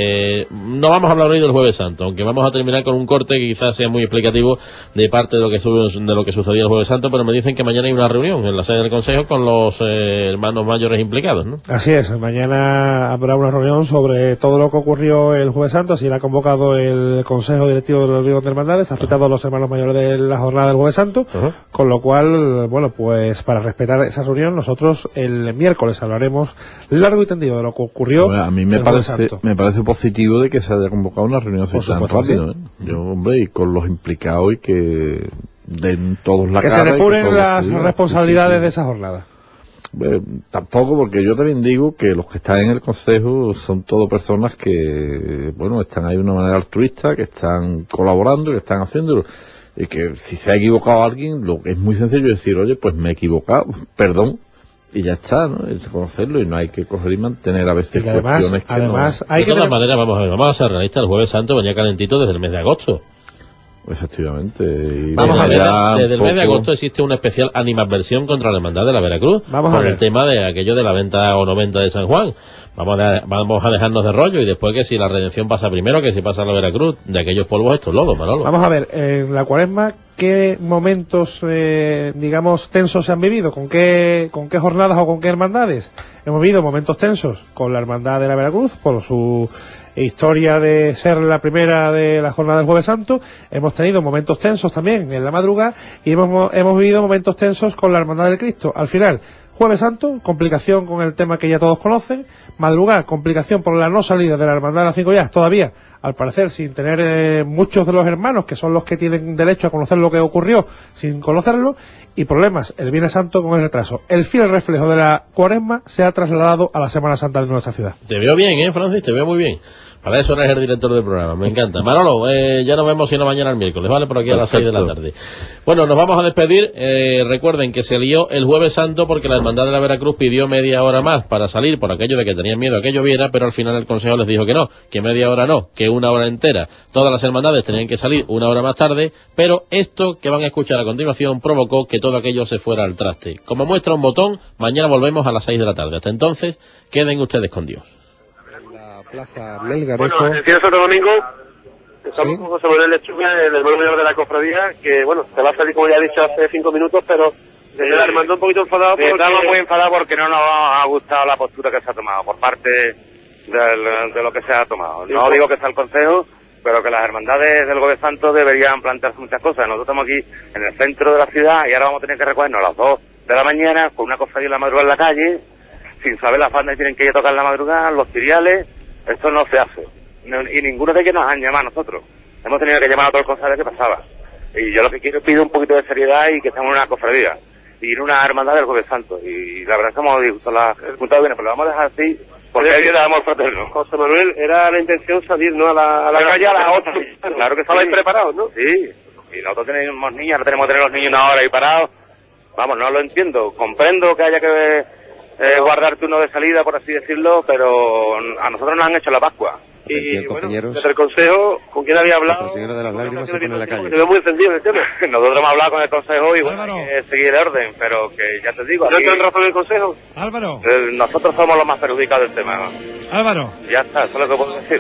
S3: no vamos a hablar hoy del Jueves Santo, aunque vamos a terminar con un corte que quizás sea muy explicativo de parte de lo que sucedió el Jueves Santo, pero me dicen que mañana hay una reunión en la sede del Consejo con los hermanos mayores implicados, ¿no?
S2: Así es, mañana habrá una reunión sobre todo lo que ocurrió el Jueves Santo, así la ha convocado el Consejo Directivo de los Ríos de Hermandades, ha citado a los hermanos mayores de la jornada del Jueves Santo, con lo cual, bueno, pues para respetar esa reunión, nosotros el miércoles hablaremos largo y tendido de lo que ocurrió.
S7: Bueno, a mí me parece positivo de que se haya convocado una reunión así tan rápido, ¿eh? Yo, hombre, y con los implicados y que den todos la
S2: cara. Que se depuren las responsabilidades de esa jornada.
S7: Tampoco, porque yo también digo que los que están en el Consejo son todo personas que, bueno, están ahí de una manera altruista, que están colaborando, que están haciéndolo. Y que si se ha equivocado alguien, lo que es muy sencillo decir, oye, pues me he equivocado, perdón. Y ya está, ¿no? Es conocerlo y no hay que coger y mantener a veces cuestiones que
S2: además
S3: no... De todas maneras, vamos a ser realistas, el Jueves Santo venía calentito desde el mes de agosto.
S7: Efectivamente. Y
S3: desde el mes de agosto existe una especial animadversión contra la Hermandad de la Veracruz por el tema de aquello de la venta o no venta de San Juan. Vamos a dejarnos de rollo y después que si la redención pasa primero, que si pasa la Veracruz, de aquellos polvos estos lodos, Manolo.
S2: Vamos a ver, en la Cuaresma, ¿qué momentos, digamos, tensos se han vivido? ¿Con qué jornadas o con qué hermandades? Hemos vivido momentos tensos con la Hermandad de la Veracruz, por su historia de ser la primera de la jornada del Jueves Santo. Hemos tenido momentos tensos también en la madrugada y hemos vivido momentos tensos con la Hermandad del Cristo. Al final, Jueves Santo, complicación con el tema que ya todos conocen. Madrugada, complicación por la no salida de la Hermandad de las Cinco Llagas, todavía, al parecer, sin tener muchos de los hermanos, que son los que tienen derecho a conocer lo que ocurrió, sin conocerlo, y problemas el Viernes Santo con el retraso. El fiel reflejo de la Cuaresma se ha trasladado a la Semana Santa de nuestra ciudad.
S3: Te veo bien, Francis, te veo muy bien. Para eso eres el director del programa, me encanta. Manolo, ya nos vemos si no mañana el miércoles, ¿vale? Por aquí a las 6 de la tarde. Bueno, nos vamos a despedir. Recuerden que se lió el Jueves Santo porque la Hermandad de la Veracruz pidió media hora más para salir por aquello de que tenían miedo a que lloviera, pero al final el Consejo les dijo que no, que media hora no, que una hora entera. Todas las hermandades tenían que salir una hora más tarde, pero esto que van a escuchar a continuación provocó que todo aquello se fuera al traste. Como muestra un botón, mañana volvemos a las 6 de la tarde. Hasta entonces, queden ustedes con Dios.
S2: Plaza Melgarejo.
S20: Bueno, en Santo Domingo estamos con José Manuel Lechuga, el hermano mayor de la cofradía, que bueno, se va a salir como ya he dicho hace 5 minutos, pero se mandó un poquito enfadado porque...
S21: Estamos muy enfadados porque no nos ha gustado la postura que se ha tomado por parte de lo que se ha tomado. No digo que sea el Consejo, pero que las hermandades del Jueves Santo deberían plantearse muchas cosas. Nosotros estamos aquí en el centro de la ciudad y ahora vamos a tener que recogernos a las 2 de la mañana con una cofradía en la madrugada en la calle, sin saber las bandas que tienen que ir a tocar en la madrugada, los ciriales. Esto no se hace. Y ninguno de ellos nos han llamado a nosotros. Hemos tenido que llamar a todos los consejos que pasaba. Y yo lo que quiero pido un poquito de seriedad y que estemos en una cofradía. Y en una hermandad del Jueves Santo. Y la verdad es que hemos disgustado las juntas bien, pero lo vamos a dejar así porque hay que dar amor fraterno.
S20: José Manuel, era la intención salir, ¿no? A la calle a las 8.
S21: Claro que
S20: estabais preparados, ¿no?
S21: Sí. Y nosotros tenemos niños, ahora tenemos que tener los niños una hora ahí parados. Vamos, no lo entiendo. Comprendo que haya que guardar turno de salida, por así decirlo, pero a nosotros nos han hecho la Pascua.
S20: Y bueno, desde el Consejo, ¿con quién había hablado?
S9: La señora de las lágrimas se pone en la calle.
S20: Se ve muy encendido el tema.
S21: Nosotros hemos hablado con el Consejo y bueno, hay que seguir el orden, pero que ya te digo...
S20: ¿No tienen razón el Consejo?
S2: Álvaro.
S21: Nosotros somos los más perjudicados del tema, ¿no?
S2: Álvaro.
S21: Ya está, eso es lo que puedo decir.